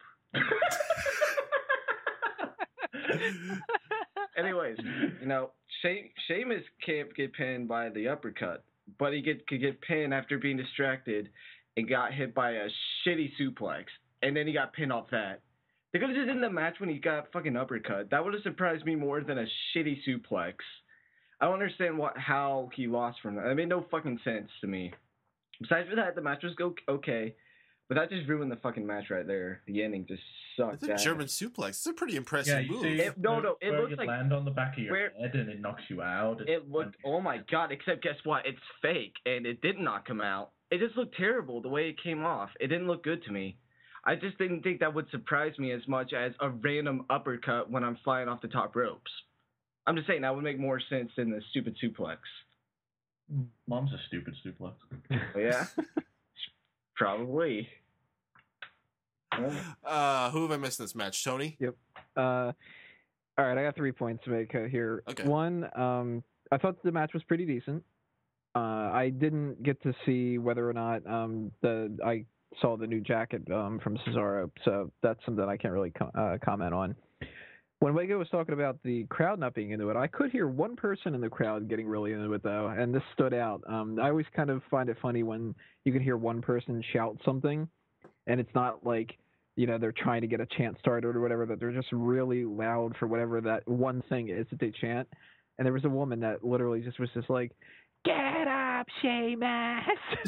Anyways, Sheamus can't get pinned by the uppercut, but he could get pinned after being distracted and got hit by a shitty suplex, and then he got pinned off that. They could have just ended the match when he got fucking uppercut. That would have surprised me more than a shitty suplex. I don't understand how he lost from that. It made no fucking sense to me. Besides for that, the match was okay. But that just ruined the fucking match right there. The ending just sucked. It's a German suplex. It's a pretty impressive move. It looks like land on the back of your head and it knocks you out. It looked, oh my god! Except guess what? It's fake, and it didn't knock him out. It just looked terrible the way it came off. It didn't look good to me. I just didn't think that would surprise me as much as a random uppercut when I'm flying off the top ropes. I'm just saying that would make more sense than the stupid suplex. Mom's a stupid suplex. Yeah, probably. Who have I missed in this match? Tony? Yep. All right, I got 3 points to make here. Okay. One, I thought the match was pretty decent. I didn't get to see whether or not I saw the new jacket from Cesaro, so that's something I can't really comment on. When Wego was talking about the crowd not being into it, I could hear one person in the crowd getting really into it, though, and this stood out. I always kind of find it funny when you can hear one person shout something, and it's not like, you know, they're trying to get a chant started or whatever, that they're just really loud for whatever that one thing is that they chant. And there was a woman that literally just was just like, "Get up, Sheamus!"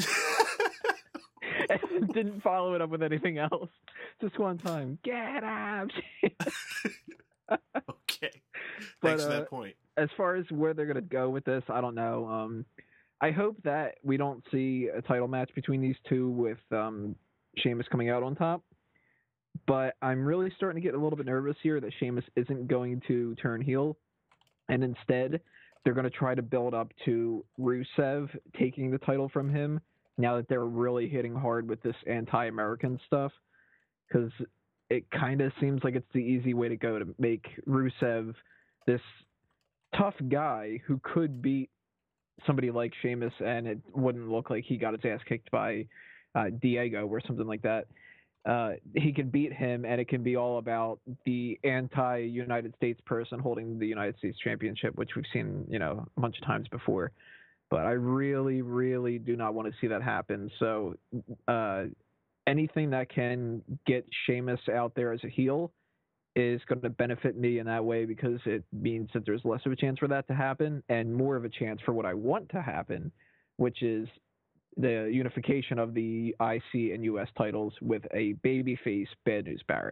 and didn't follow it up with anything else. Just one time, "Get up, Sheamus!" Okay. Thanks for that point. As far as where they're going to go with this, I don't know. I hope that we don't see a title match between these two with Sheamus coming out on top. But I'm really starting to get a little bit nervous here that Sheamus isn't going to turn heel. And instead, they're going to try to build up to Rusev taking the title from him now that they're really hitting hard with this anti-American stuff. Because it kind of seems like it's the easy way to go to make Rusev this tough guy who could beat somebody like Sheamus, and it wouldn't look like he got his ass kicked by Diego or something like that. He can beat him, and it can be all about the anti-United States person holding the United States Championship, which we've seen, you know, a bunch of times before. But I really, really do not want to see that happen. So anything that can get Sheamus out there as a heel is going to benefit me in that way, because it means that there's less of a chance for that to happen and more of a chance for what I want to happen, which is the unification of the IC and US titles with a babyface Bad News Barrett.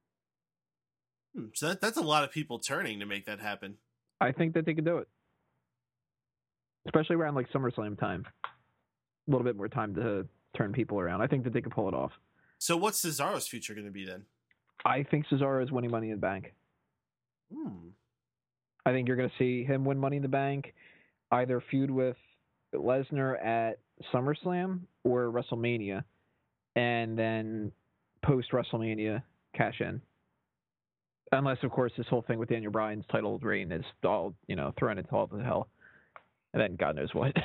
So that's a lot of people turning to make that happen. I think that they could do it. Especially around like SummerSlam time. A little bit more time to turn people around. I think that they could pull it off. So what's Cesaro's future going to be then? I think Cesaro is winning Money in the Bank. I think you're going to see him win Money in the Bank, either feud with Lesnar at SummerSlam or WrestleMania, and then post WrestleMania cash in. Unless, of course, this whole thing with Daniel Bryan's title reign is all, you know, thrown into all the hell, and then God knows what.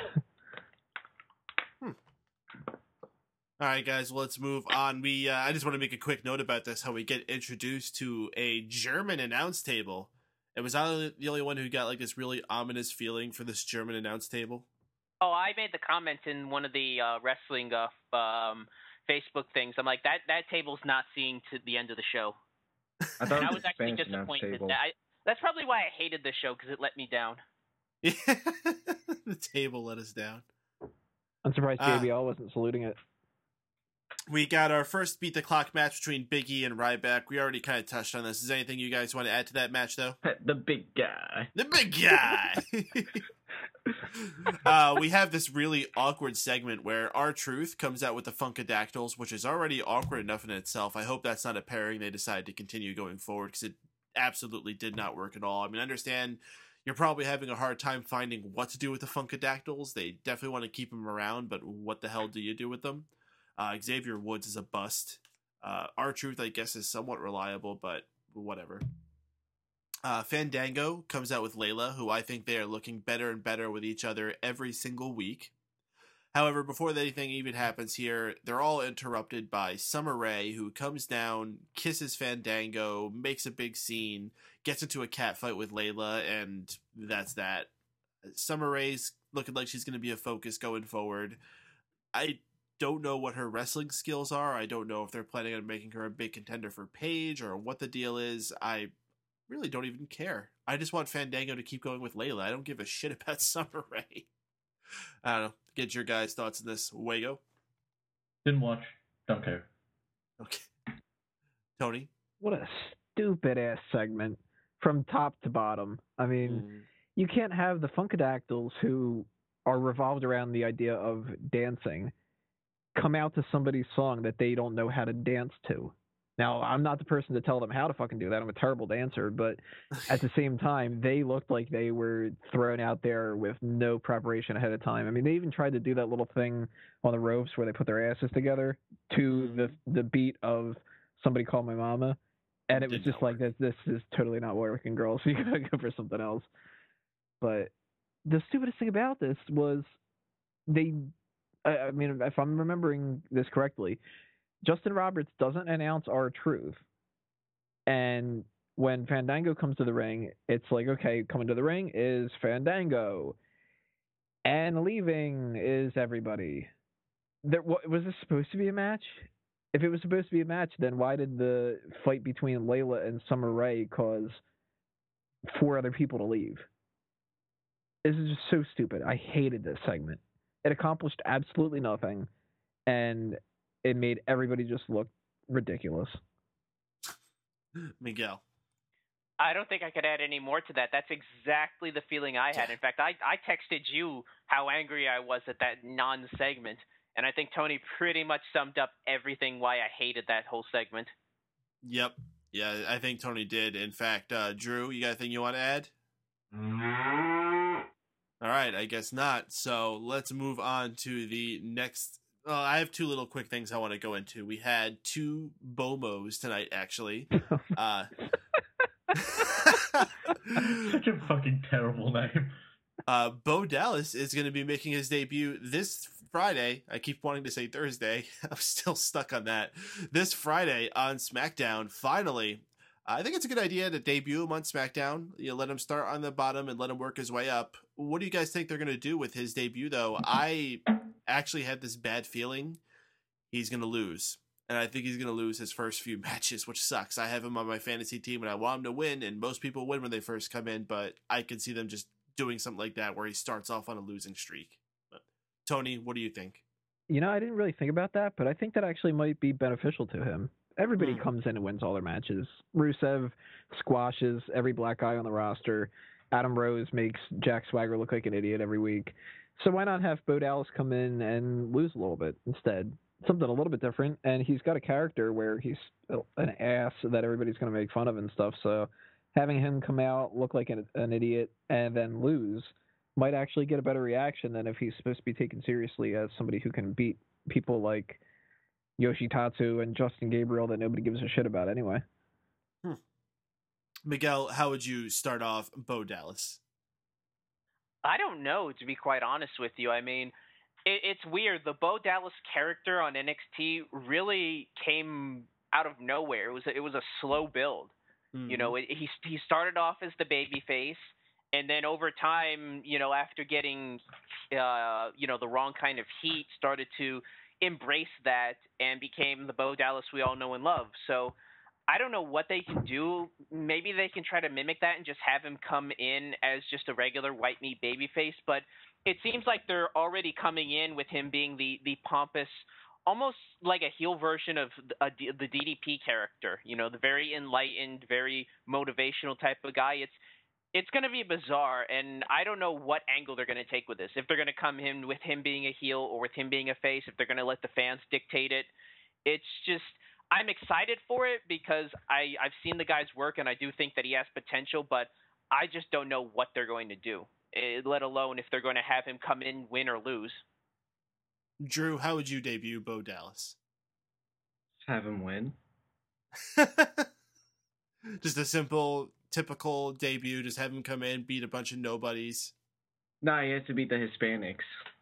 All right, guys, well, let's move on. I just want to make a quick note about this, how we get introduced to a German announce table. And was I the only one who got like this really ominous feeling for this German announce table? Oh, I made the comment in one of the wrestling Facebook things. I'm like, that table's not seeing to the end of the show. I thought I was actually disappointed. That's probably why I hated the show, because it let me down. Yeah, the table let us down. I'm surprised JBL wasn't saluting it. We got our first Beat the Clock match between Big E and Ryback. We already kind of touched on this. Is there anything you guys want to add to that match, though? The big guy. The big guy! We have this really awkward segment where R-Truth comes out with the Funkadactyls, which is already awkward enough in itself. I hope that's not a pairing they decide to continue going forward, because it absolutely did not work at all. I mean, I understand you're probably having a hard time finding what to do with the Funkadactyls. They definitely want to keep them around, but what the hell do you do with them? Xavier Woods is a bust. R-Truth, I guess, is somewhat reliable, but whatever. Fandango comes out with Layla, who I think they are looking better and better with each other every single week. However, before anything even happens here, they're all interrupted by Summer Rae, who comes down, kisses Fandango, makes a big scene, gets into a catfight with Layla, and that's that. Summer Rae's looking like she's going to be a focus going forward. I don't know what her wrestling skills are. I don't know if they're planning on making her a big contender for Paige or what the deal is. I really don't even care. I just want Fandango to keep going with Layla. I don't give a shit about Summer Rae. I don't know. Get your guys' thoughts on this. Wago? Didn't watch. Don't care. Okay. Tony? What a stupid ass segment from top to bottom. I mean, you can't have the Funkadactyls, who are revolved around the idea of dancing, come out to somebody's song that they don't know how to dance to. Now, I'm not the person to tell them how to fucking do that. I'm a terrible dancer, but at the same time, they looked like they were thrown out there with no preparation ahead of time. I mean, they even tried to do that little thing on the ropes where they put their asses together to the beat of Somebody Call My Mama, and it was just like, this is totally not working, girls. You gotta go for something else. But the stupidest thing about this was I mean, if I'm remembering this correctly, Justin Roberts doesn't announce R-Truth. And when Fandango comes to the ring, it's like, okay, coming to the ring is Fandango. And leaving is everybody. Was this supposed to be a match? If it was supposed to be a match, then why did the fight between Layla and Summer Rae cause 4 other people to leave? This is just so stupid. I hated this segment. It accomplished absolutely nothing, and it made everybody just look ridiculous. Miguel? I don't think I could add any more to that. That's exactly the feeling I had. In fact, I texted you how angry I was at that non-segment, and I think Tony pretty much summed up everything why I hated that whole segment. Yep. Yeah, I think Tony did. In fact, Drew, you got anything you want to add? All right, I guess not. So let's move on to the next. I have 2 little quick things I want to go into. We had 2 BOMOs tonight, actually. Such a fucking terrible name. Bo Dallas is going to be making his debut this Friday. I keep wanting to say Thursday. I'm still stuck on that. This Friday on SmackDown, finally. I think it's a good idea to debut him on SmackDown. You let him start on the bottom and let him work his way up. What do you guys think they're going to do with his debut, though? I actually had this bad feeling he's going to lose. And I think he's going to lose his first few matches, which sucks. I have him on my fantasy team, and I want him to win, and most people win when they first come in, but I could see them just doing something like that where he starts off on a losing streak. But, Tony, what do you think? You know, I didn't really think about that, but I think that actually might be beneficial to him. Everybody comes in and wins all their matches. Rusev squashes every black guy on the roster. Adam Rose makes Jack Swagger look like an idiot every week. So why not have Bo Dallas come in and lose a little bit instead? Something a little bit different. And he's got a character where he's an ass that everybody's going to make fun of and stuff. So having him come out, look like an idiot, and then lose might actually get a better reaction than if he's supposed to be taken seriously as somebody who can beat people like Yoshitatsu and Justin Gabriel that nobody gives a shit about anyway. Miguel, how would you start off Bo Dallas? I don't know, to be quite honest with you. I mean, it's weird. The Bo Dallas character on NXT really came out of nowhere. It was a slow build. Mm-hmm. You know, he started off as the babyface, and then over time, you know, after getting the wrong kind of heat, started to embrace that and became the Bo Dallas we all know and love. So I don't know what they can do. Maybe they can try to mimic that and just have him come in as just a regular white meat babyface. But it seems like they're already coming in with him being the pompous, almost like a heel version of the DDP character. You know, the very enlightened, very motivational type of guy. It's going to be bizarre, and I don't know what angle they're going to take with this. If they're going to come in with him being a heel or with him being a face, if they're going to let the fans dictate it. It's just, I'm excited for it because I've seen the guy's work, and I do think that he has potential, but I just don't know what they're going to do, let alone if they're going to have him come in, win, or lose. Drew, how would you debut Bo Dallas? Have him win. Just a simple, typical debut. Just have him come in, beat a bunch of nobodies. Nah, he has to beat the Hispanics.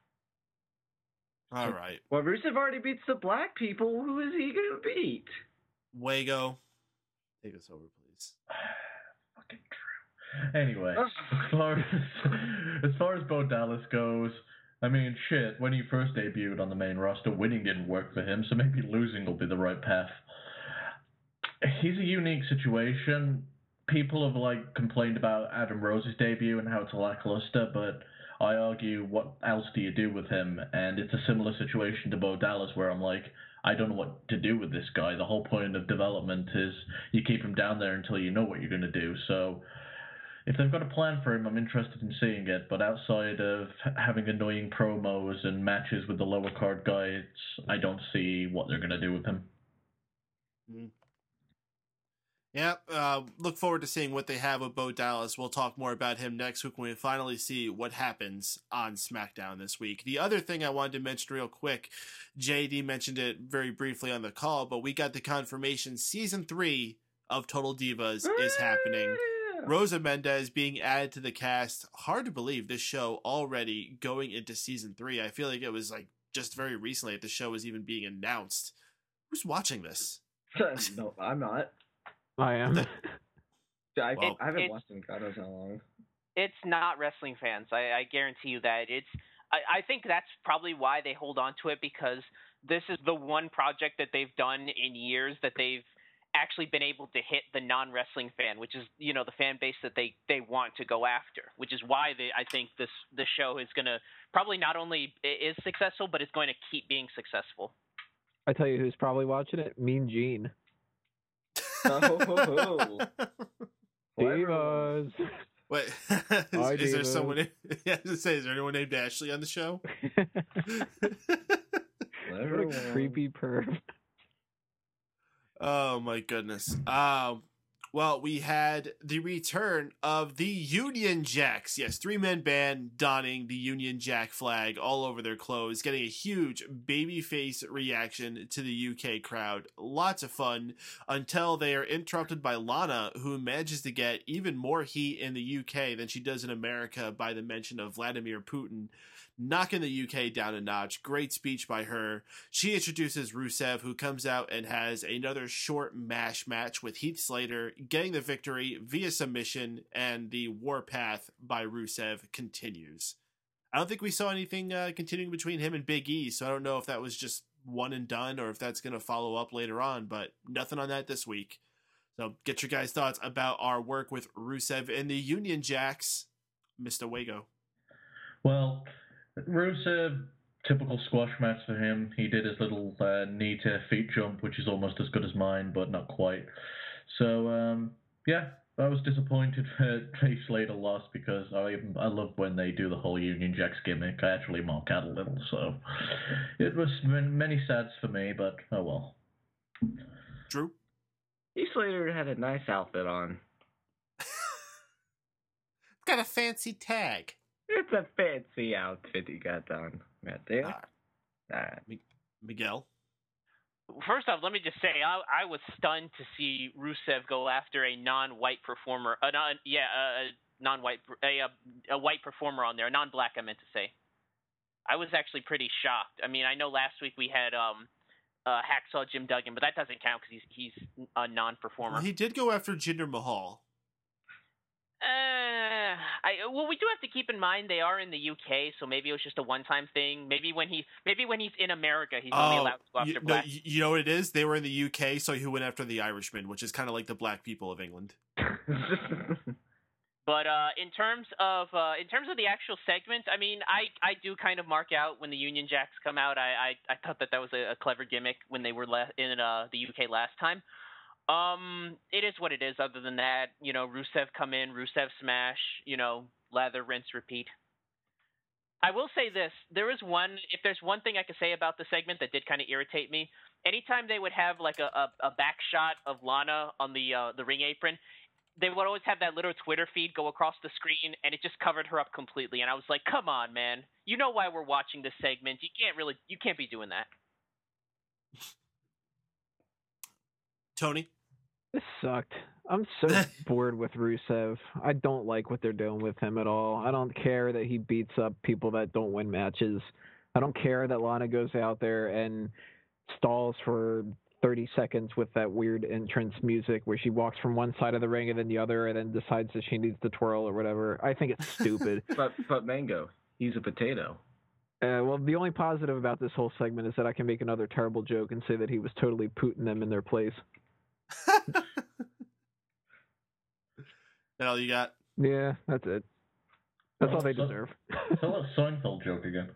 All right. Well, Rusev already beats the black people. Who is he going to beat? Wago, take us over, please. Fucking true. Anyway, as far as Bo Dallas goes, I mean, shit, when he first debuted on the main roster, winning didn't work for him, so maybe losing will be the right path. He's a unique situation. People have, like, complained about Adam Rose's debut and how it's lackluster, but I argue, what else do you do with him? And it's a similar situation to Bo Dallas, where I'm like, I don't know what to do with this guy. The whole point of development is you keep him down there until you know what you're going to do. So if they've got a plan for him, I'm interested in seeing it. But outside of having annoying promos and matches with the lower card guys, I don't see what they're going to do with him. Yeah, look forward to seeing what they have with Bo Dallas. We'll talk more about him next week when we finally see what happens on SmackDown this week. The other thing I wanted to mention real quick, JD mentioned it very briefly on the call, but we got the confirmation Season 3 of Total Divas is happening. Rosa Mendez being added to the cast. Hard to believe this show already going into Season 3. I feel like it was like just very recently that the show was even being announced. Who's watching this? No, I'm not. I am. I haven't watched it in God knows how long. It's not wrestling fans. I guarantee you that. I think that's probably why they hold on to it, because this is the one project that they've done in years that they've actually been able to hit the non-wrestling fan, which is, you know, the fan base that they want to go after, which is why I think this show is going to probably not only is successful, but it's going to keep being successful. I tell you who's probably watching it? Mean Gene. Oh. Divas. Wait, is there someone? Yeah, I was gonna say, is there anyone named Ashley on the show? What a creepy perv. Oh my goodness. Well, we had the return of the Union Jacks. Yes, 3-man band donning the Union Jack flag all over their clothes, getting a huge babyface reaction to the UK crowd. Lots of fun until they are interrupted by Lana, who manages to get even more heat in the UK than she does in America by the mention of Vladimir Putin, knocking the UK down a notch. Great speech by her. She introduces Rusev, who comes out and has another short mash match with Heath Slater, getting the victory via submission, and the warpath by Rusev continues. I don't think we saw anything continuing between him and Big E, so I don't know if that was just one and done or if that's going to follow up later on, but nothing on that this week. So get your guys' thoughts about our work with Rusev and the Union Jacks. Mr. Wago. Well, Rusev, typical squash match for him. He did his little knee to feet jump, which is almost as good as mine, but not quite. So, yeah, I was disappointed Heath Slater lost, because I love when they do the whole Union Jacks gimmick. I actually mark out a little, so it was many sads for me, but oh well. Drew? Heath Slater had a nice outfit on. Got a fancy tag. It's a fancy outfit he got on right there. All right. Miguel? First off, let me just say I was stunned to see Rusev go after a non-white performer. A white performer on there, a non-black, I meant to say. I was actually pretty shocked. I mean, I know last week we had Hacksaw Jim Duggan, but that doesn't count because he's a non-performer. Well, he did go after Jinder Mahal. We do have to keep in mind they are in the UK, so maybe it was just a one-time thing. Maybe when he's in America, he's only allowed to go after black. You know what it is? They were in the UK, so he went after the Irishmen, which is kind of like the black people of England. But in terms of the actual segment, I mean, I do kind of mark out when the Union Jacks come out. I thought that was a clever gimmick when they were in the UK last time. It is what it is. Other than that, you know, Rusev come in, Rusev smash, you know, lather, rinse, repeat. I will say this: if there's one thing I could say about the segment that did kind of irritate me, anytime they would have like a back shot of Lana on the ring apron, they would always have that little Twitter feed go across the screen, and it just covered her up completely. And I was like, come on, man, you know why we're watching this segment? You can't be doing that. Tony? This sucked. I'm so bored with Rusev. I don't like what they're doing with him at all. I don't care that he beats up people that don't win matches. I don't care that Lana goes out there and stalls for 30 seconds with that weird entrance music where she walks from one side of the ring and then the other and then decides that she needs to twirl or whatever. I think it's stupid. But Mango, he's a potato. Well, the only positive about this whole segment is that I can make another terrible joke and say that he was totally putting them in their place. That all you got? Yeah, that's it. That's all they deserve. Tell a Seinfeld joke again.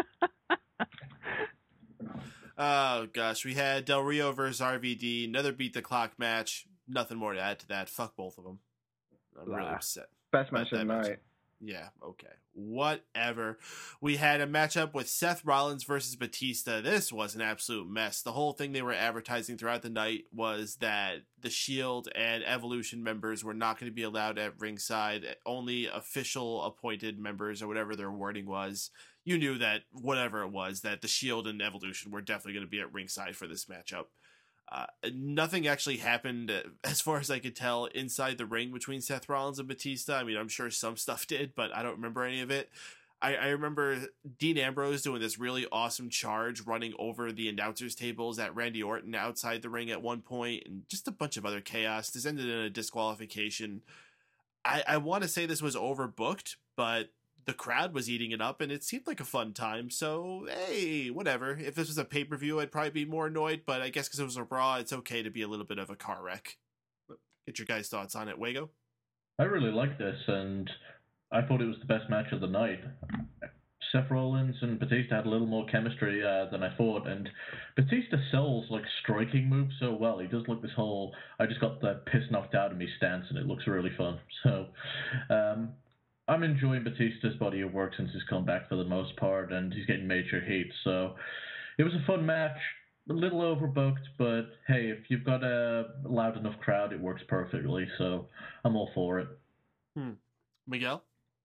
Oh, gosh. We had Del Rio versus RVD, another beat the clock match. Nothing more to add to that. Fuck both of them. I'm really upset. Best match of the night. Yeah, okay. Whatever. We had a matchup with Seth Rollins versus Batista. This was an absolute mess. The whole thing they were advertising throughout the night was that the Shield and Evolution members were not going to be allowed at ringside. Only official appointed members, or whatever their wording was. You knew that whatever it was, that the Shield and Evolution were definitely going to be at ringside for this matchup. Nothing actually happened, as far as I could tell, inside the ring between Seth Rollins and Batista. I mean, I'm sure some stuff did, but I don't remember any of it. I remember Dean Ambrose doing this really awesome charge, running over the announcers' tables at Randy Orton outside the ring at one point, and just a bunch of other chaos. This ended in a disqualification. I want to say this was overbooked, but the crowd was eating it up, and it seemed like a fun time, so, hey, whatever. If this was a pay-per-view, I'd probably be more annoyed, but I guess because it was a Raw, it's okay to be a little bit of a car wreck. Get your guys' thoughts on it. Wago? I really liked this, and I thought it was the best match of the night. Seth Rollins and Batista had a little more chemistry than I thought, and Batista sells, like, striking moves so well. He does, like, this whole, I just got the piss knocked out of me stance, and it looks really fun. So, I'm enjoying Batista's body of work since he's come back for the most part, and he's getting major heat. So it was a fun match, a little overbooked, but hey, if you've got a loud enough crowd, it works perfectly. So I'm all for it. Miguel?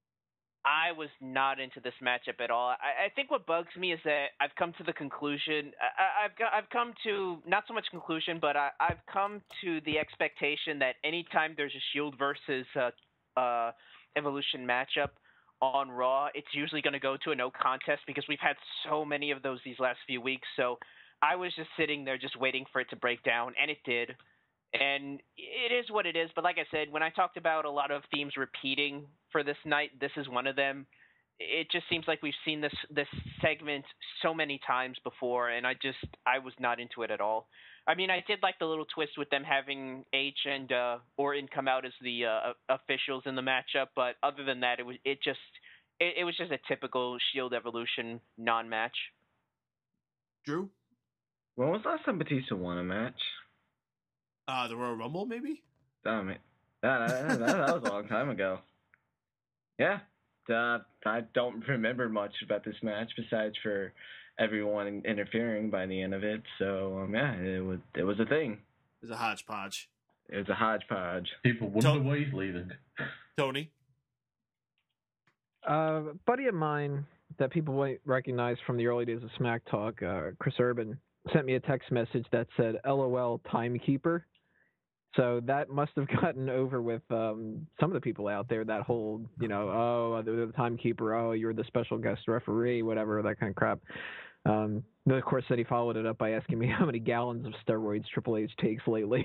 I was not into this matchup at all. I think what bugs me is that I've come to the conclusion. I've come to not so much conclusion, but I've come to the expectation that anytime there's a Shield versus Evolution matchup on Raw, it's usually going to go to a no contest because we've had so many of those these last few weeks. So I was just sitting there just waiting for it to break down, and it did. And it is what it is. But like I said, when I talked about a lot of themes repeating for this night, this is one of them. It just seems like we've seen this segment so many times before, and I was not into it at all. I mean, I did like the little twist with them having H and Orton come out as the officials in the matchup, but other than that, it was just a typical Shield Evolution non-match. Drew? When was the last time Batista won a match? The Royal Rumble, maybe? Oh, man. That was a long time ago. Yeah. I don't remember much about this match besides for everyone interfering by the end of it. So, yeah, it was a thing. It was a hodgepodge. It was a hodgepodge. People wonder why he's leaving. Tony? A buddy of mine that people might recognize from the early days of Smack Talk, Chris Urban, sent me a text message that said, LOL Timekeeper. So that must have gotten over with some of the people out there, that whole, the timekeeper, oh, you're the special guest referee, whatever, that kind of crap. Then, of course, then he followed it up by asking me how many gallons of steroids Triple H takes lately.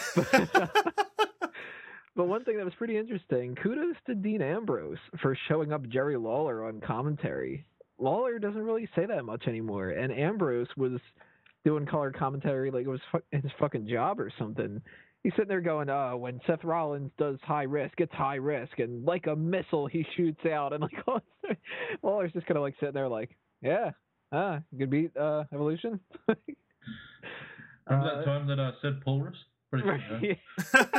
But one thing that was pretty interesting, kudos to Dean Ambrose for showing up Jerry Lawler on commentary. Lawler doesn't really say that much anymore, and Ambrose was doing color commentary like it was his fucking job or something. He's sitting there going, when Seth Rollins does high risk, it's high risk, and like a missile he shoots out, and like Lawler's just kind of like sitting there like, yeah, good beat, Evolution. Remember that time that I said Polaris? Pretty good,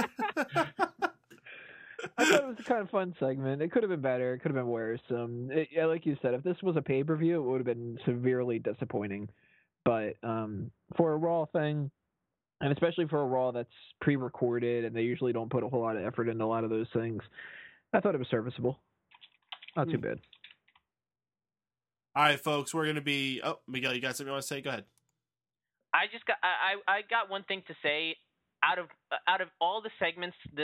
I thought it was a kind of fun segment. It could have been better. It could have been worse. Like you said, if this was a pay-per-view, it would have been severely disappointing. But for a Raw thing, and especially for a Raw that's pre-recorded, and they usually don't put a whole lot of effort into a lot of those things, I thought it was serviceable. Not too bad. All right, folks, we're going to be... Oh, Miguel, you got something you want to say? Go ahead. I got one thing to say. Out of all the segments this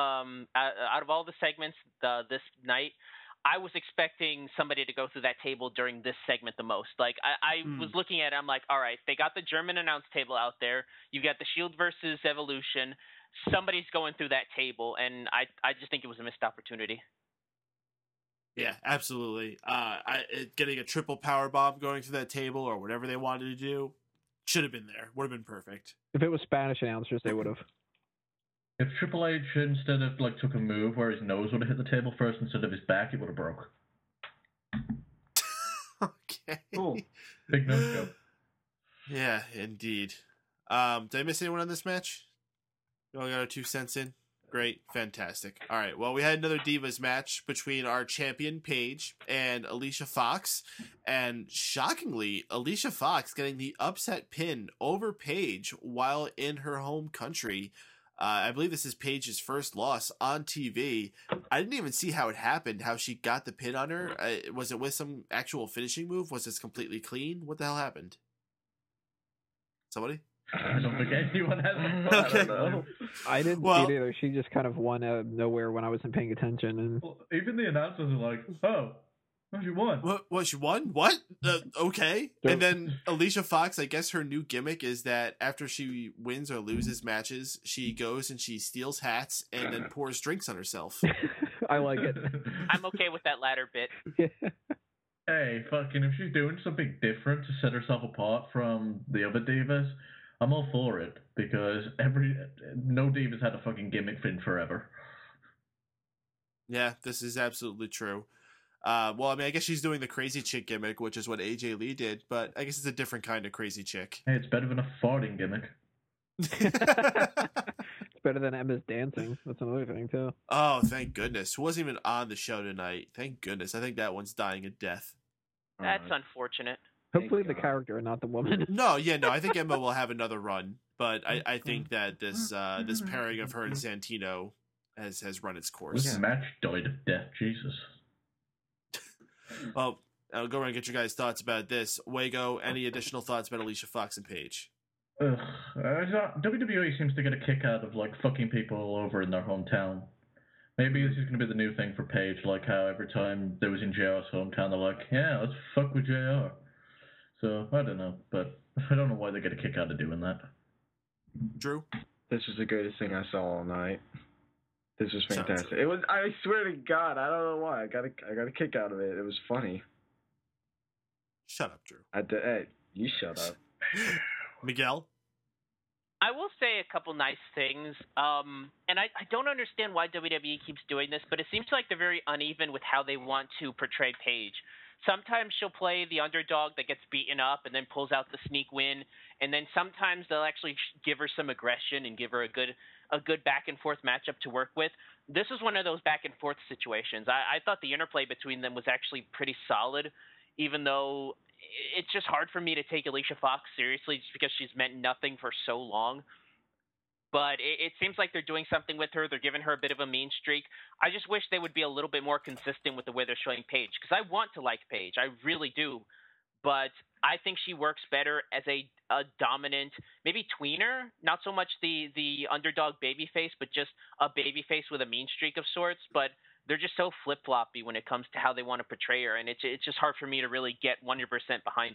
night, I was expecting somebody to go through that table during this segment the most. Like I was looking at it, I'm like, all right, they got the German announce table out there. You got the Shield versus Evolution. Somebody's going through that table, and I just think it was a missed opportunity. Yeah, absolutely. Getting a triple power bomb going through that table or whatever they wanted to do should have been there. Would have been perfect. If it was Spanish announcers, they would have. If Triple H instead of like took a move where his nose would have hit the table first instead of his back, it would have broke. Okay. Cool. Big no go. Yeah, indeed. Did I miss anyone on this match? We all got our 2 cents in. Great, fantastic. All right, well, we had another Divas match between our champion Paige and Alicia Fox, and shockingly, Alicia Fox getting the upset pin over Paige while in her home country. I believe this is Paige's first loss on TV. I didn't even see how it happened, how she got the pin on her. Was it with some actual finishing move? Was this completely clean? What the hell happened? Somebody? I don't think anyone has. Okay. I don't know. I didn't see it either. She just kind of won out of nowhere when I wasn't paying attention. And Well, even the announcers are like, "Oh, she won." What? She won? What? Okay. And then Alicia Fox, I guess her new gimmick is that after she wins or loses matches, she goes and she steals hats and then pours drinks on herself. I like it. I'm okay with that latter bit. Hey, fucking, if she's doing something different to set herself apart from the other divas, I'm all for it, because no diva's had a fucking gimmick in forever. Yeah, this is absolutely true. Well, I mean, I guess she's doing the crazy chick gimmick, which is what AJ Lee did, but I guess it's a different kind of crazy chick. Hey, it's better than a farting gimmick. It's better than Emma's dancing. That's another thing, too. Oh, thank goodness. Who wasn't even on the show tonight? Thank goodness. I think that one's dying a death. That's unfortunate. Hopefully the character and not the woman. No, I think Emma will have another run, but I think that this pairing of her and Santino has run its course. This match died of death, Jesus. Well, I'll go around and get your guys' thoughts about this. Wago, any additional thoughts about Alicia Fox and Paige? WWE seems to get a kick out of like fucking people all over in their hometown. Maybe this is going to be the new thing for Paige, like how every time they was in JR's hometown, they're like, yeah, let's fuck with JR. So, I don't know, but I don't know why they get a kick out of doing that. Drew? This was the greatest thing I saw all night. This was fantastic. It was. I swear to God, I don't know why. I got a kick out of it. It was funny. Shut up, Drew. Hey, you shut up. Miguel? I will say a couple nice things, and I don't understand why WWE keeps doing this, but it seems like they're very uneven with how they want to portray Paige. Sometimes she'll play the underdog that gets beaten up and then pulls out the sneak win, and then sometimes they'll actually give her some aggression and give her a good back and forth matchup to work with. This is one of those back and forth situations. I thought the interplay between them was actually pretty solid, even though it's just hard for me to take Alicia Fox seriously just because she's meant nothing for so long. But it seems like they're doing something with her. They're giving her a bit of a mean streak. I just wish they would be a little bit more consistent with the way they're showing Paige, because I want to like Paige. I really do. But I think she works better as a dominant, maybe tweener, not so much the underdog babyface, but just a babyface with a mean streak of sorts. But they're just so flip-floppy when it comes to how they want to portray her, and it's just hard for me to really get 100% behind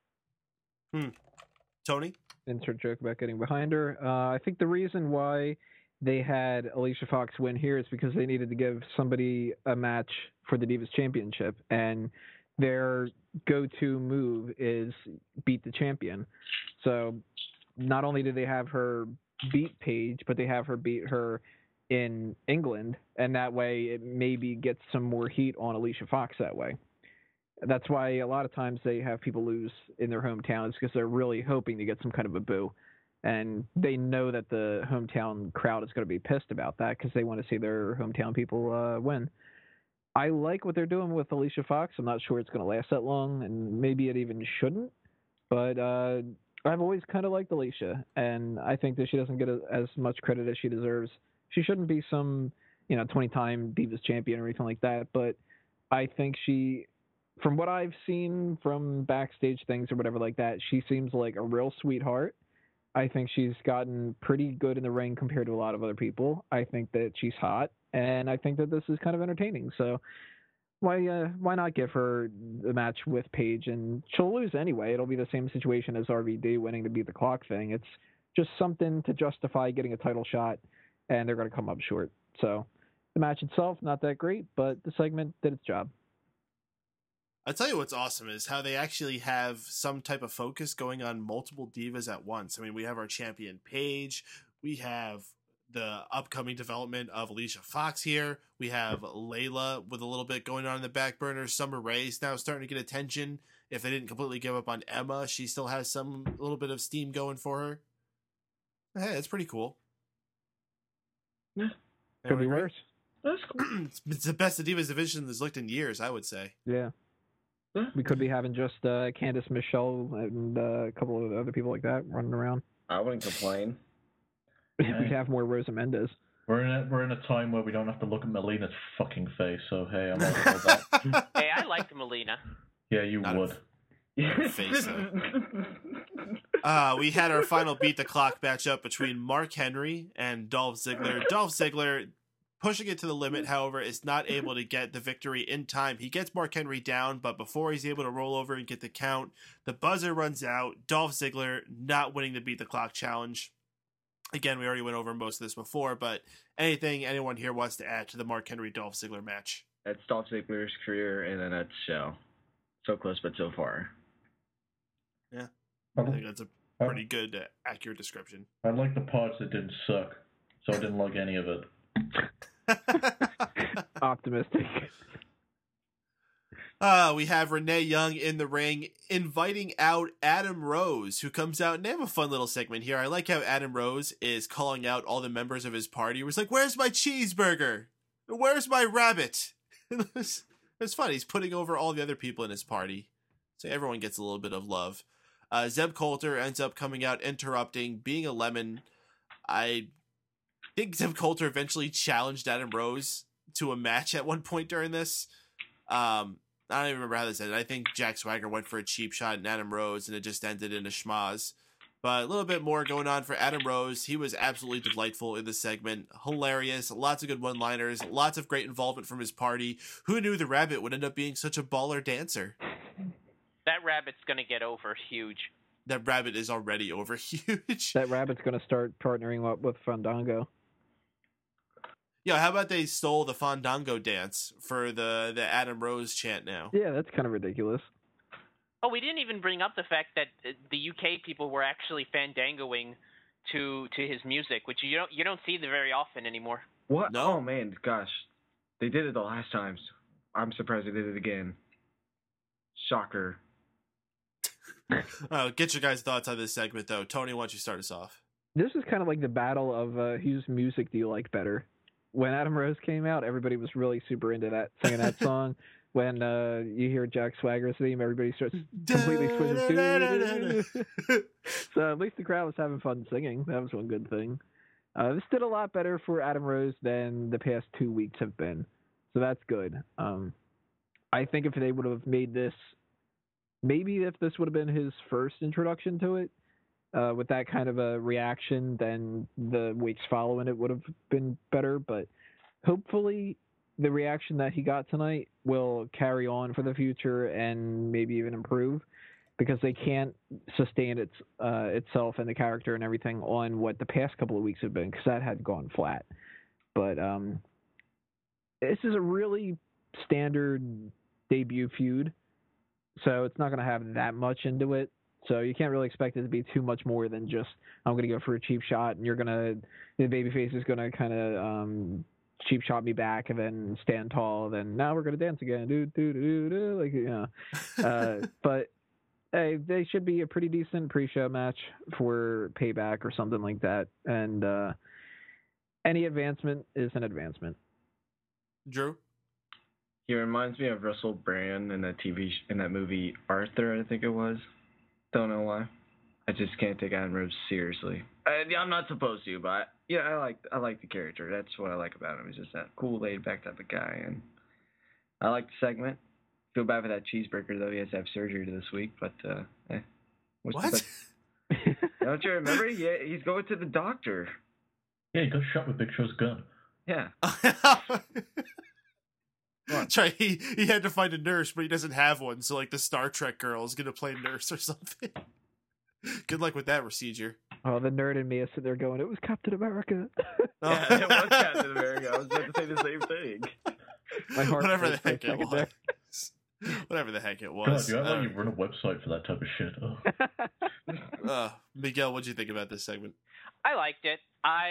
her. Tony? Insert joke about getting behind her. I think the reason why they had Alicia Fox win here is because they needed to give somebody a match for the Divas Championship, and their go-to move is beat the champion. So not only do they have her beat Paige, but they have her beat her in England, and that way it maybe gets some more heat on Alicia Fox that way. That's why a lot of times they have people lose in their hometowns, because they're really hoping to get some kind of a boo. And they know that the hometown crowd is going to be pissed about that because they want to see their hometown people win. I like what they're doing with Alicia Fox. I'm not sure it's going to last that long, and maybe it even shouldn't. But I've always kind of liked Alicia, and I think that she doesn't get as much credit as she deserves. She shouldn't be some, 20-time Divas champion or anything like that, but I think she, from what I've seen from backstage things or whatever like that, she seems like a real sweetheart. I think she's gotten pretty good in the ring compared to a lot of other people. I think that she's hot, and I think that this is kind of entertaining. So why not give her the match with Paige? And she'll lose anyway. It'll be the same situation as RVD winning to beat the clock thing. It's just something to justify getting a title shot, and they're going to come up short. So the match itself, not that great, but the segment did its job. I'll tell you what's awesome is how they actually have some type of focus going on multiple divas at once. I mean, we have our champion Paige. We have the upcoming development of Alicia Fox here. We have Layla with a little bit going on in the back burner. Summer Rae's now starting to get attention. If they didn't completely give up on Emma, she still has a little bit of steam going for her. Hey, it's pretty cool. Yeah. Could be worse. That's cool. It's the best the Divas division has looked in years, I would say. Yeah. Yeah. We could be having just Candice Michelle and a couple of other people like that running around. I wouldn't complain. We'd have more Rosa Mendez. We're in a time where we don't have to look at Melina's fucking face, so hey, I'm all for that. Hey, I liked Melina. Yeah, you Not would. Face we had our final Beat the Clock matchup between Mark Henry and Dolph Ziggler. Dolph Ziggler pushing it to the limit, however, is not able to get the victory in time. He gets Mark Henry down, but before he's able to roll over and get the count, the buzzer runs out. Dolph Ziggler not winning the Beat the Clock challenge. Again, we already went over most of this before, but anything anyone here wants to add to the Mark Henry-Dolph Ziggler match? That's Dolph Ziggler's career in a nutshell. So close, but so far. Yeah, I think that's a pretty good, accurate description. I like the parts that didn't suck, so I didn't like any of it. Optimistic. We have Renee Young in the ring inviting out Adam Rose, who comes out, and they have a fun little segment here. I like how Adam Rose is calling out all the members of his party. He was like, "Where's my cheeseburger? Where's my rabbit?" It's fun. He's putting over all the other people in his party. So everyone gets a little bit of love. Zeb Coulter ends up coming out, interrupting, being a lemon. I think Zeb Coulter eventually challenged Adam Rose to a match at one point during this. I don't even remember how this ended. I think Jack Swagger went for a cheap shot at Adam Rose, and it just ended in a schmaz. But a little bit more going on for Adam Rose. He was absolutely delightful in this segment. Hilarious. Lots of good one-liners. Lots of great involvement from his party. Who knew the rabbit would end up being such a baller dancer? That rabbit's going to get over huge. That rabbit is already over huge. That rabbit's going to start partnering up with Fandango. Yeah, how about they stole the Fandango dance for the Adam Rose chant now? Yeah, that's kind of ridiculous. Oh, we didn't even bring up the fact that the UK people were actually fandangoing to his music, which you don't see very often anymore. What? No. Oh man, gosh, they did it the last times. I'm surprised they did it again. Shocker. Get your guys' thoughts on this segment, though. Tony, why don't you start us off? This is kind of like the battle of whose music do you like better? When Adam Rose came out, everybody was really super into that, singing that song. When you hear Jack Swagger's theme, everybody starts completely switching. So at least the crowd was having fun singing. That was one good thing. This did a lot better for Adam Rose than the past 2 weeks have been. So that's good. I think if they would have made this, maybe if this would have been his first introduction to it, with that kind of a reaction, then the weeks following it would have been better. But hopefully the reaction that he got tonight will carry on for the future and maybe even improve, because they can't sustain itself and the character and everything on what the past couple of weeks have been, because that had gone flat. But this is a really standard debut feud, so it's not going to have that much into it. So you can't really expect it to be too much more than just, I'm going to go for a cheap shot, and the babyface is going to kind of cheap shot me back and then stand tall, then now we're going to dance again. But hey, they should be a pretty decent pre-show match for Payback or something like that. And any advancement is an advancement. Drew? He reminds me of Russell Brand in that movie Arthur, I think it was. Don't know why. I just can't take Adam Rose seriously. I'm not supposed to, but yeah, I like the character. That's what I like about him. He's just that cool, laid back type of guy, and I like the segment. Feel bad for that cheeseburger though. He has to have surgery this week, but What? Don't you remember? Yeah, he's going to the doctor. Yeah, he got shot with Big Show's gun. Yeah. Try he had to find a nurse, but he doesn't have one, so like the Star Trek girl is gonna play nurse or something. Good luck with that procedure. Oh, the nerd in me is sitting there going, it was Captain America. Yeah, it was Captain America. I was about to say the same thing. My heart Whatever the broke for a heck it second there. was. Whatever the heck it God, was. you act like you run a website for that type of shit. Oh. Miguel, what'd you think about this segment? I liked it.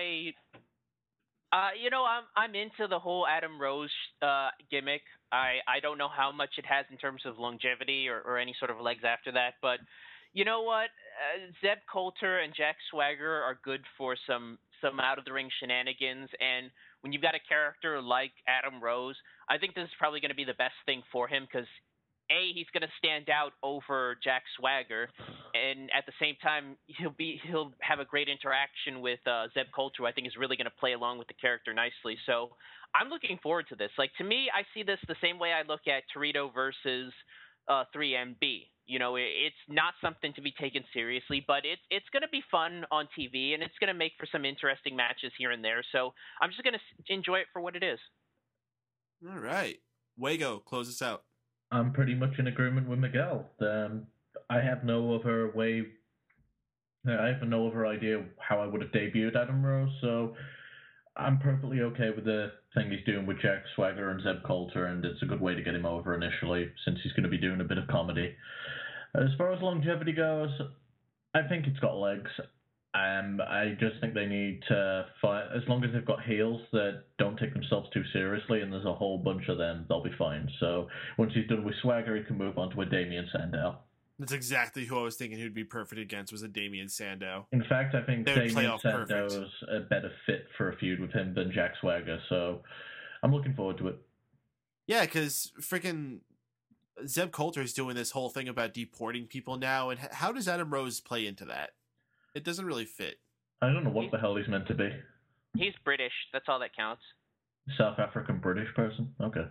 I'm into the whole Adam Rose gimmick. I don't know how much it has in terms of longevity or any sort of legs after that, but you know what? Zeb Coulter and Jack Swagger are good for some out of the ring shenanigans, and when you've got a character like Adam Rose, I think this is probably going to be the best thing for him because he's going to stand out over Jack Swagger, and at the same time, he'll have a great interaction with Zeb Coulter, who I think is really going to play along with the character nicely. So I'm looking forward to this. Like, to me, I see this the same way I look at Torito versus 3MB. You know, it's not something to be taken seriously, but it's going to be fun on TV, and it's going to make for some interesting matches here and there. So I'm just going to enjoy it for what it is. All right. Wago, close us out. I'm pretty much in agreement with Miguel. I have no other way. I have no other idea how I would have debuted Adam Rose, so I'm perfectly okay with the thing he's doing with Jack Swagger and Zeb Coulter, and it's a good way to get him over initially, since he's going to be doing a bit of comedy. As far as longevity goes, I think it's got legs. I just think they need to fight. As long as they've got heels that don't take themselves too seriously, and there's a whole bunch of them, they'll be fine. So once he's done with Swagger, he can move on to a Damien Sandow. That's exactly who I was thinking who'd be perfect against, was a Damien Sandow. In fact, I think Damien Sandow's perfect. a better fit for a feud with him than Jack Swagger, so I'm looking forward to it. Yeah, because freaking Zeb Coulter is doing this whole thing about deporting people now, and how does Adam Rose play into that? It doesn't really fit. I don't know what the hell he's meant to be. He's British. That's all that counts. South African British person? Okay.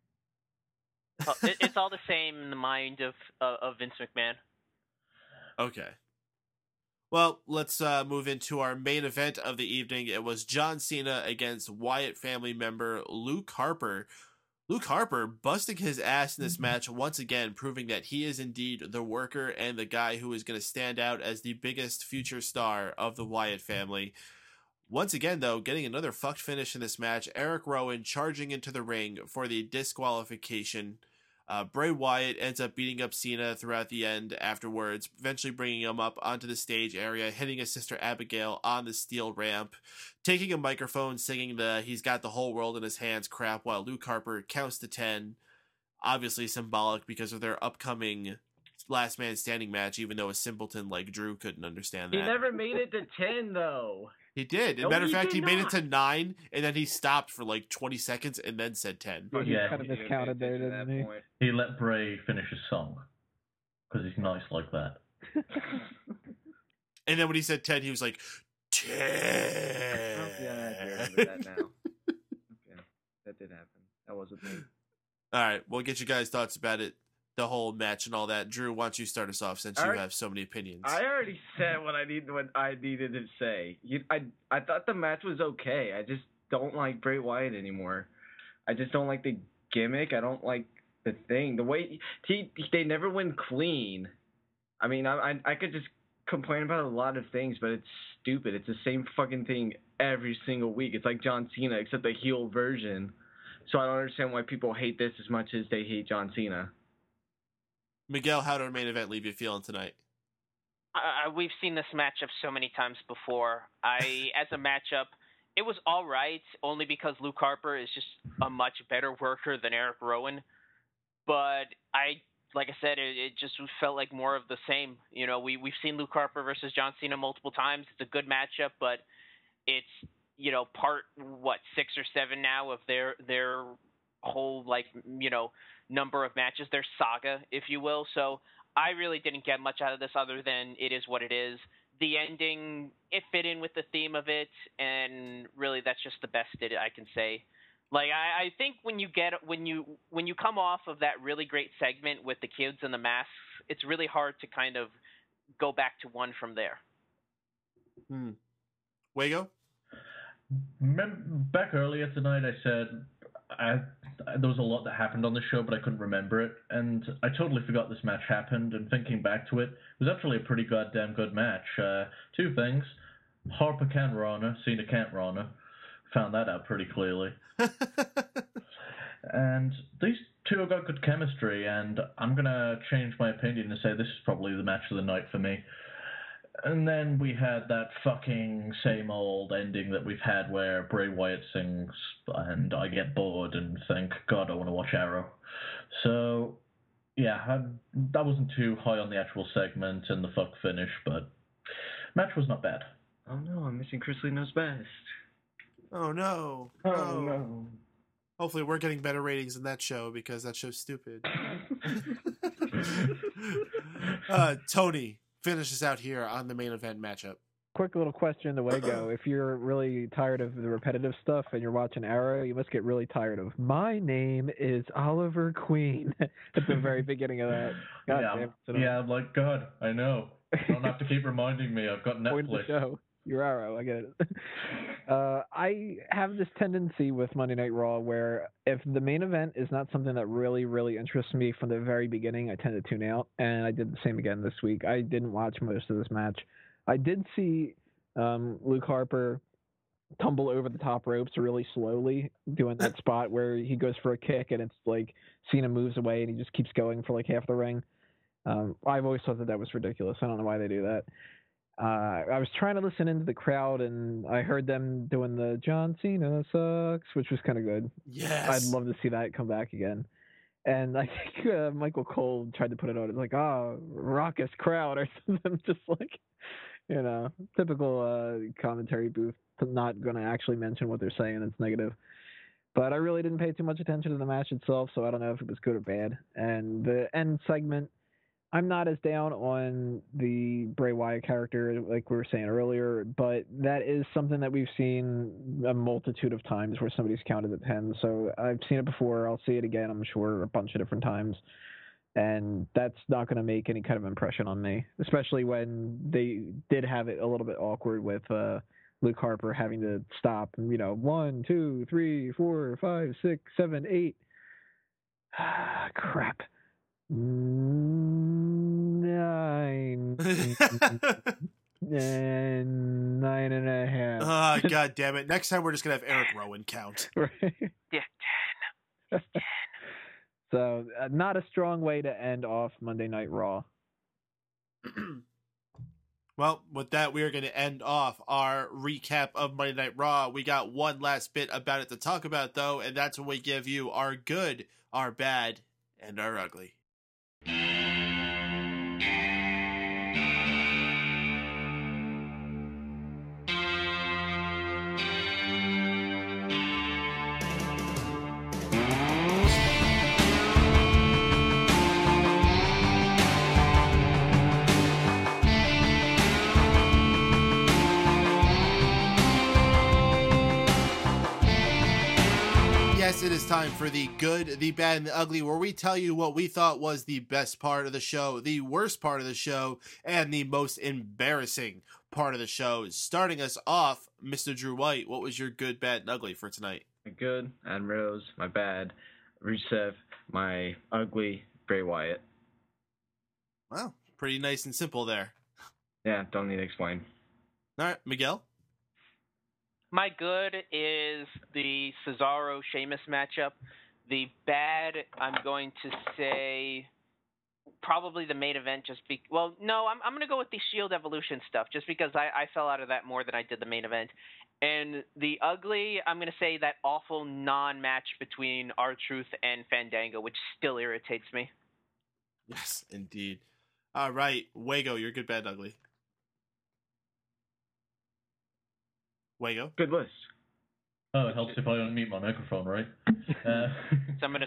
It's all the same in the mind of Vince McMahon. Okay. Well, let's move into our main event of the evening. It was John Cena against Wyatt family member Luke Harper. Luke Harper busting his ass in this match once again, proving that he is indeed the worker and the guy who is going to stand out as the biggest future star of the Wyatt family. Once again, though, getting another fucked finish in this match, Eric Rowan charging into the ring for the disqualification. Bray Wyatt ends up beating up Cena throughout the end afterwards, eventually bringing him up onto the stage area, hitting his sister Abigail on the steel ramp, taking a microphone, singing the "he's got the whole world in his hands" crap while Luke Harper counts to 10. Obviously symbolic because of their upcoming last man standing match, even though a simpleton like Drew couldn't understand that. He never made it to 10, though. He did. As a matter of fact, he made it to 9, and then he stopped for like 20 seconds and then said 10. He Yeah. kind of miscounted there, didn't he? He let Bray finish his song, because he's nice like that. And then when he said 10, he was like, 10! Yeah, I remember that now. Okay, that did happen. That was a thing. All right, we'll get you guys' thoughts about it, the whole match and all that. Drew, why don't you start us off since you have so many opinions? I already said what I needed to say. I thought the match was okay. I just don't like Bray Wyatt anymore. I just don't like the gimmick. I don't like the thing. The way they never win clean. I mean, I could just complain about a lot of things, but it's stupid. It's the same fucking thing every single week. It's like John Cena, except the heel version. So I don't understand why people hate this as much as they hate John Cena. Miguel, how did our main event leave you feeling tonight? We've seen this matchup so many times before. As a matchup, it was all right, only because Luke Harper is just a much better worker than Eric Rowan. But like I said, it just felt like more of the same. You know, we've seen Luke Harper versus John Cena multiple times. It's a good matchup, but it's, you know, part 6 or 7 now of their whole, like, you know, number of matches, their saga, if you will. So I really didn't get much out of this other than it is what it is. The ending, it fit in with the theme of it, and really that's just the best I can say. Like, I think when you come off of that really great segment with the kids and the masks, it's really hard to kind of go back to one from there. Wago? Back earlier tonight, I said there was a lot that happened on the show, but I couldn't remember it, and I totally forgot this match happened, and thinking back to it, it was actually a pretty goddamn good match. 2 things. Harper can Rana, Cena can't Rana. Found that out pretty clearly. And these two have got good chemistry, and I'm going to change my opinion and say this is probably the match of the night for me. And then we had that fucking same old ending that we've had where Bray Wyatt sings, and I get bored and think, God, I want to watch Arrow. So, yeah, I wasn't too high on the actual segment and the fuck finish, but match was not bad. Oh no, I'm missing Chris Lee Knows Best. Oh no. Oh no. Hopefully we're getting better ratings in that show because that show's stupid. Tony, finish us out here on the main event matchup. Quick little question to Wago. If you're really tired of the repetitive stuff and you're watching Arrow, you must get really tired of "My name is Oliver Queen" at the very beginning of that. God damn, I'm like, God, I know. You don't have to keep reminding me. I've got Netflix. Point of the show. You're Arrow. I get it. I have this tendency with Monday Night Raw where if the main event is not something that really, really interests me from the very beginning, I tend to tune out. And I did the same again this week. I didn't watch most of this match. I did see Luke Harper tumble over the top ropes really slowly, doing that spot where he goes for a kick and it's like Cena moves away and he just keeps going for like half the ring. I've always thought that was ridiculous. I don't know why they do that. I was trying to listen into the crowd and I heard them doing the John Cena sucks, which was kind of good. Yes. I'd love to see that come back again. And I think Michael Cole tried to put it on. It's like, raucous crowd or something. Just like, typical commentary booth, not going to actually mention what they're saying. It's negative. But I really didn't pay too much attention to the match itself, so I don't know if it was good or bad. And the end segment, I'm not as down on the Bray Wyatt character like we were saying earlier, but that is something that we've seen a multitude of times where somebody's counted at 10. So I've seen it before. I'll see it again, I'm sure, a bunch of different times. And that's not going to make any kind of impression on me, especially when they did have it a little bit awkward with Luke Harper having to stop, 1, 2, 3, 4, 5, 6, 7, 8. Crap. 9 and 9.5. Oh, God damn it. Next time we're just going to have Eric Rowan count. Right. Yeah, 10. So, not a strong way to end off Monday Night Raw. Well, with that, we are going to end off our recap of Monday Night Raw. We got one last bit about it to talk about, though, and that's when we give you our good, our bad, and our ugly. Yes, it is time for the good, the bad, and the ugly, where we tell you what we thought was the best part of the show, the worst part of the show, and the most embarrassing part of the show. Starting us off, Mr. Drew White, what was your good, bad, and ugly for tonight? My good, Adam Rose. My bad, Rusev. My ugly, Bray Wyatt. Wow, pretty nice and simple there. Yeah, don't need to explain. All right, Miguel? My good is the Cesaro-Sheamus matchup. The bad, I'm going to say probably the main event. I'm going to go with the Shield Evolution stuff just because I fell out of that more than I did the main event. And the ugly, I'm going to say that awful non-match between R-Truth and Fandango, which still irritates me. Yes, indeed. All right, Wago, your good, bad, ugly. Wago? Good list. Oh, it helps if I unmute my microphone, right? Summoner.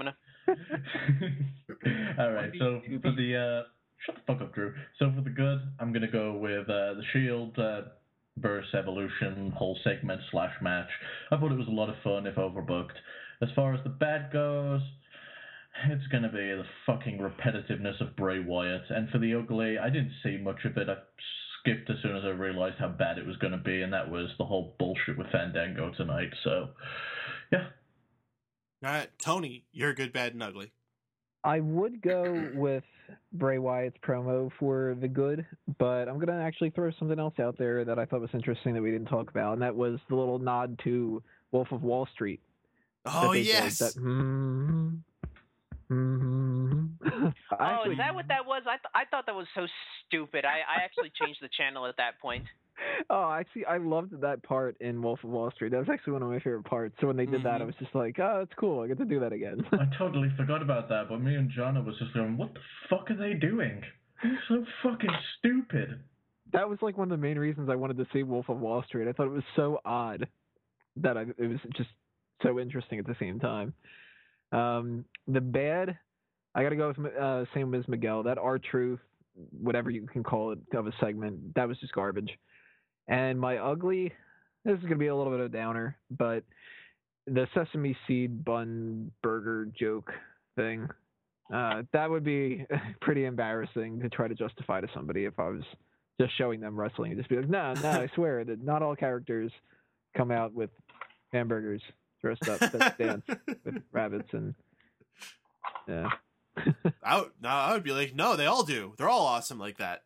All right, so for the... shut the fuck up, Drew. So for the good, I'm going to go with the Shield versus Evolution whole segment / match. I thought it was a lot of fun if overbooked. As far as the bad goes, it's going to be the fucking repetitiveness of Bray Wyatt. And for the ugly, I didn't see much of it. I skipped as soon as I realized how bad it was going to be, and that was the whole bullshit with Fandango tonight. So, yeah. All right, Tony, you're good, bad, and ugly. I would go with Bray Wyatt's promo for the good, but I'm going to actually throw something else out there that I thought was interesting that we didn't talk about, and that was the little nod to Wolf of Wall Street. Oh, yes! Mm-hmm. Oh, is that what that was? I thought that was so stupid. I actually changed the channel at that point. Oh, actually, I loved that part in Wolf of Wall Street. That was actually one of my favorite parts. So when they did that, I was just like, oh, that's cool. I get to do that again. I totally forgot about that, but me and Jonna was just going, what the fuck are they doing? It's so fucking stupid. That was like one of the main reasons I wanted to see Wolf of Wall Street. I thought it was so odd that it was just so interesting at the same time. The bad, I got to go with same as Miguel. That R-Truth, whatever you can call it, of a segment, that was just garbage. And my ugly, this is going to be a little bit of a downer, but the sesame seed bun burger joke thing, that would be pretty embarrassing to try to justify to somebody if I was just showing them wrestling and just be like, no, I swear that not all characters come out with hamburgers dressed up that dance with rabbits and yeah. I would be like, no, they all do. They're all awesome like that.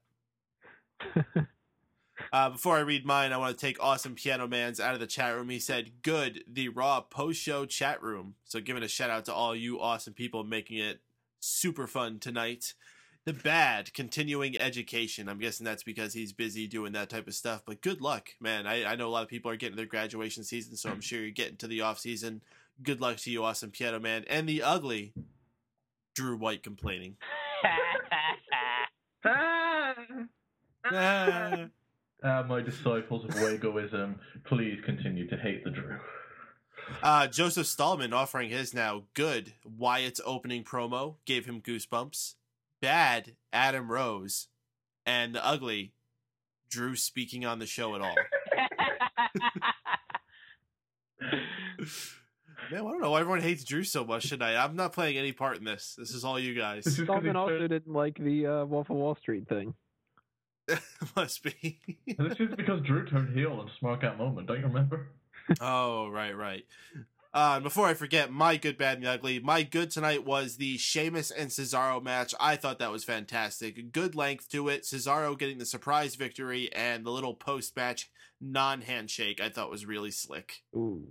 Before I read mine, I want to take Awesome Piano Man's out of the chat room. He said, good, the Raw post-show chat room. So giving a shout out to all you awesome people making it super fun tonight. The bad, continuing education. I'm guessing that's because he's busy doing that type of stuff. But good luck, man. I know a lot of people are getting their graduation season, so I'm sure you're getting to the off season. Good luck to you, Awesome Piano Man. And the ugly, Drew White complaining. My disciples of Wagoism, please continue to hate the Drew. Joseph Stallman offering his now good Wyatt's opening promo, gave him goosebumps. Bad, Adam Rose. And the ugly, Drew speaking on the show at all. Man, I don't know why everyone hates Drew so much tonight. I'm not playing any part in this. This is all you guys. Stallman also didn't like the Wolf of Wall Street thing. Must be. This is because Drew turned heel in a SmackDown moment, don't you remember? Oh, right. Before I forget, my good, bad, and the ugly. My good tonight was the Sheamus and Cesaro match. I thought that was fantastic. Good length to it. Cesaro getting the surprise victory and the little post-match non-handshake I thought was really slick. Ooh.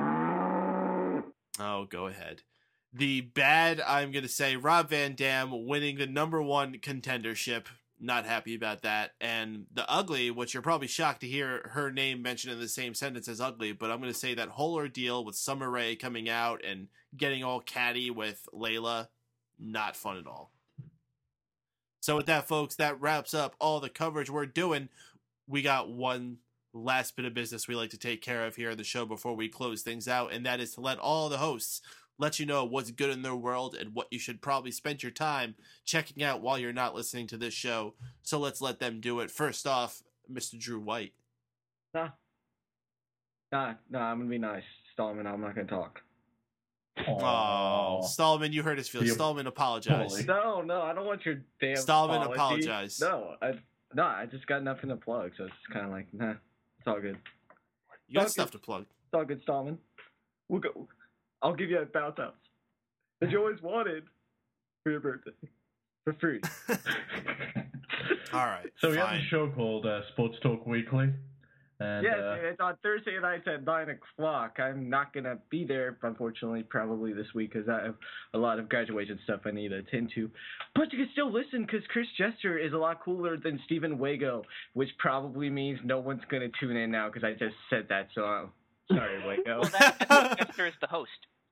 Oh, go ahead. The bad, I'm going to say Rob Van Dam winning the #1 contendership. Not happy about that. And the ugly, which you're probably shocked to hear her name mentioned in the same sentence as ugly, but I'm going to say that whole ordeal with Summer Rae coming out and getting all catty with Layla, not fun at all. So with that, folks, that wraps up all the coverage we're doing. We got one last bit of business we like to take care of here on the show before we close things out, and that is to let all the hosts let you know what's good in their world and what you should probably spend your time checking out while you're not listening to this show. So let's let them do it. First off, Mr. Drew White. Nah, I'm going to be nice. Stallman, I'm not going to talk. Oh, Stallman, you hurt his feelings. Stallman, apologize. No, I don't want your damn Stallman, apology. apologize. I just got nothing to plug, so it's kind of like, nah, it's all good. You got stuff to plug. It's all good, Stallman. We'll go. I'll give you a bounce house that you always wanted for your birthday for free. All right. So we have a show called Sports Talk Weekly. And, yes, it's on Thursday nights at 9 o'clock. I'm not going to be there, unfortunately, probably this week because I have a lot of graduation stuff I need to attend to. But you can still listen because Chris Jester is a lot cooler than Steven Wago, which probably means no one's going to tune in now because I just said that, so sorry, Wago. Well, that's Jester is the host.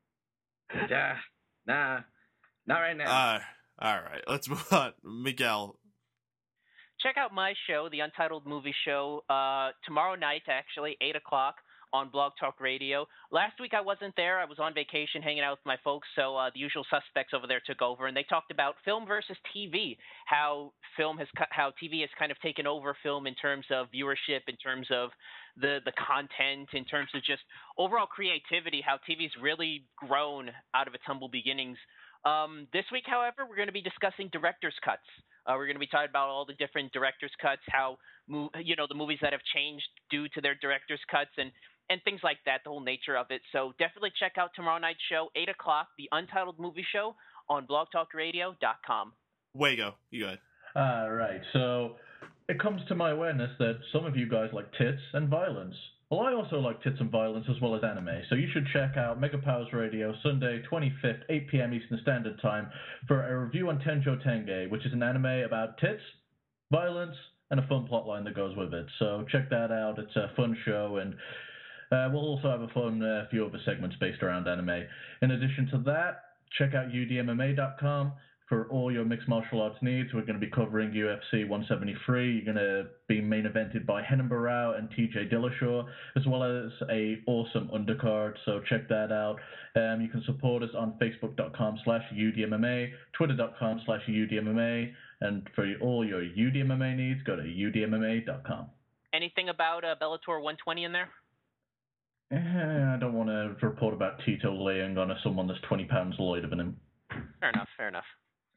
Nah, not right now. All right, let's move on. Miguel. Check out my show, the Untitled Movie Show, tomorrow night, actually, 8 o'clock on Blog Talk Radio. Last week I wasn't there. I was on vacation hanging out with my folks, so the usual suspects over there took over, and they talked about film versus TV, how TV has kind of taken over film in terms of viewership, in terms of the content, in terms of just overall creativity, how TV's really grown out of its humble beginnings. This week, however, we're going to be discussing director's cuts. We're going to be talking about all the different director's cuts, how the movies that have changed due to their director's cuts and things like that, the whole nature of it. So definitely check out tomorrow night's show, 8 o'clock, the Untitled Movie Show on blogtalkradio.com. Wago, you go ahead. All right. So it comes to my awareness that some of you guys like tits and violence. Well, I also like tits and violence as well as anime, so you should check out Mega Powers Radio Sunday 25th, 8 p.m. Eastern Standard Time for a review on Tenjo Tenge, which is an anime about tits, violence, and a fun plotline that goes with it. So check that out. It's a fun show, and we'll also have a fun few other segments based around anime. In addition to that, check out udmma.com for all your mixed martial arts needs. We're going to be covering UFC 173. You're going to be main evented by Henan Barao and TJ Dillashaw, as well as a awesome undercard, so check that out. You can support us on facebook.com/UDMMA, twitter.com/UDMMA, and for all your UDMMA needs, go to UDMMA.com. Anything about Bellator 120 in there? I don't want to report about Tito laying on someone that's 20 pounds lighter than him. Fair enough.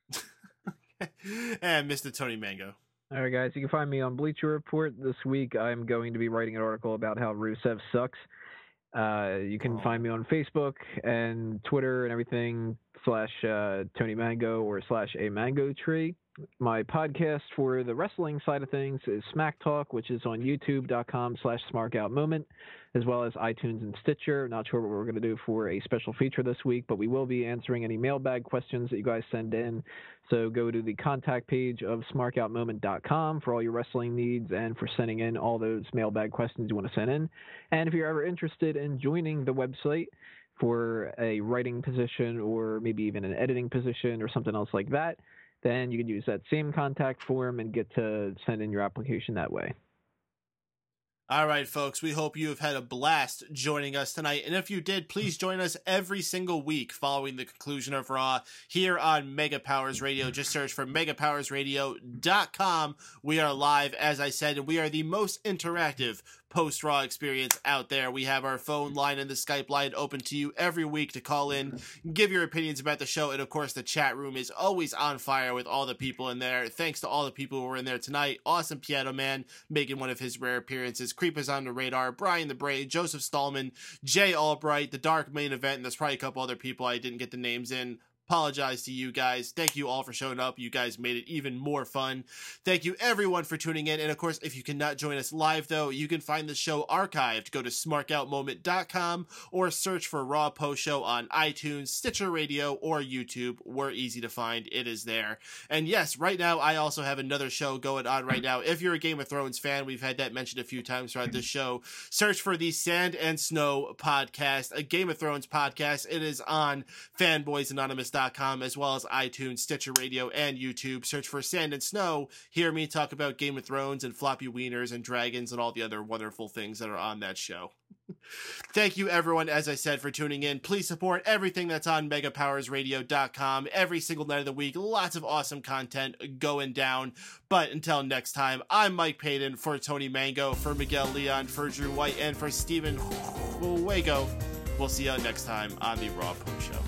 And Mr. Tony Mango. All right, guys, you can find me on Bleacher Report. This week, I'm going to be writing an article about how Rusev sucks. You can find me on Facebook and Twitter and everything /Tony Mango or /A Mango Tree. My podcast for the wrestling side of things is Smack Talk, which is on youtube.com/SmarkOutMoment, as well as iTunes and Stitcher. Not sure what we're going to do for a special feature this week, but we will be answering any mailbag questions that you guys send in. So go to the contact page of SmarkOutMoment.com for all your wrestling needs and for sending in all those mailbag questions you want to send in. And if you're ever interested in joining the website for a writing position or maybe even an editing position or something else like that, then you can use that same contact form and get to send in your application that way. All right, folks, we hope you have had a blast joining us tonight. And if you did, please join us every single week following the conclusion of Raw here on Mega Powers Radio. Just search for megapowersradio.com. We are live, as I said, and we are the most interactive post-Raw experience out there. We have our phone line and the Skype line open to you every week to call in, give your opinions about the show, and of course the chat room is always on fire with all the people in there. Thanks to all the people who were in there tonight. Awesome Piano Man making one of his rare appearances. Creepers on the Radar, Brian the Brain, Joseph Stallman, Jay Albright, the Dark Main Event, and there's probably a couple other people I didn't get the names in. Apologize to you guys. Thank you all for showing up. You guys made it even more fun. Thank you everyone for tuning in. And of course, if you cannot join us live though, you can find the show archived. Go to smarkoutmoment.com or search for Raw Post Show on iTunes, Stitcher Radio, or YouTube. We're easy to find. It is there. And yes, right now I also have another show going on right now. If you're a Game of Thrones fan, we've had that mentioned a few times throughout this show. Search for the Sand and Snow podcast, a Game of Thrones podcast. It is on fanboysanonymous.com as well as iTunes, Stitcher Radio, and YouTube. Search for Sand and Snow. Hear me talk about Game of Thrones and floppy wieners and dragons and all the other wonderful things that are on that show. Thank you everyone, as I said, for tuning in. Please support everything that's on megapowersradio.com every single night of the week. Lots of awesome content going down. But until next time, I'm Mike Payton for Tony Mango, for Miguel Leon, for Drew White, and for Stephen Huego. We'll see you next time on the Raw Post Show.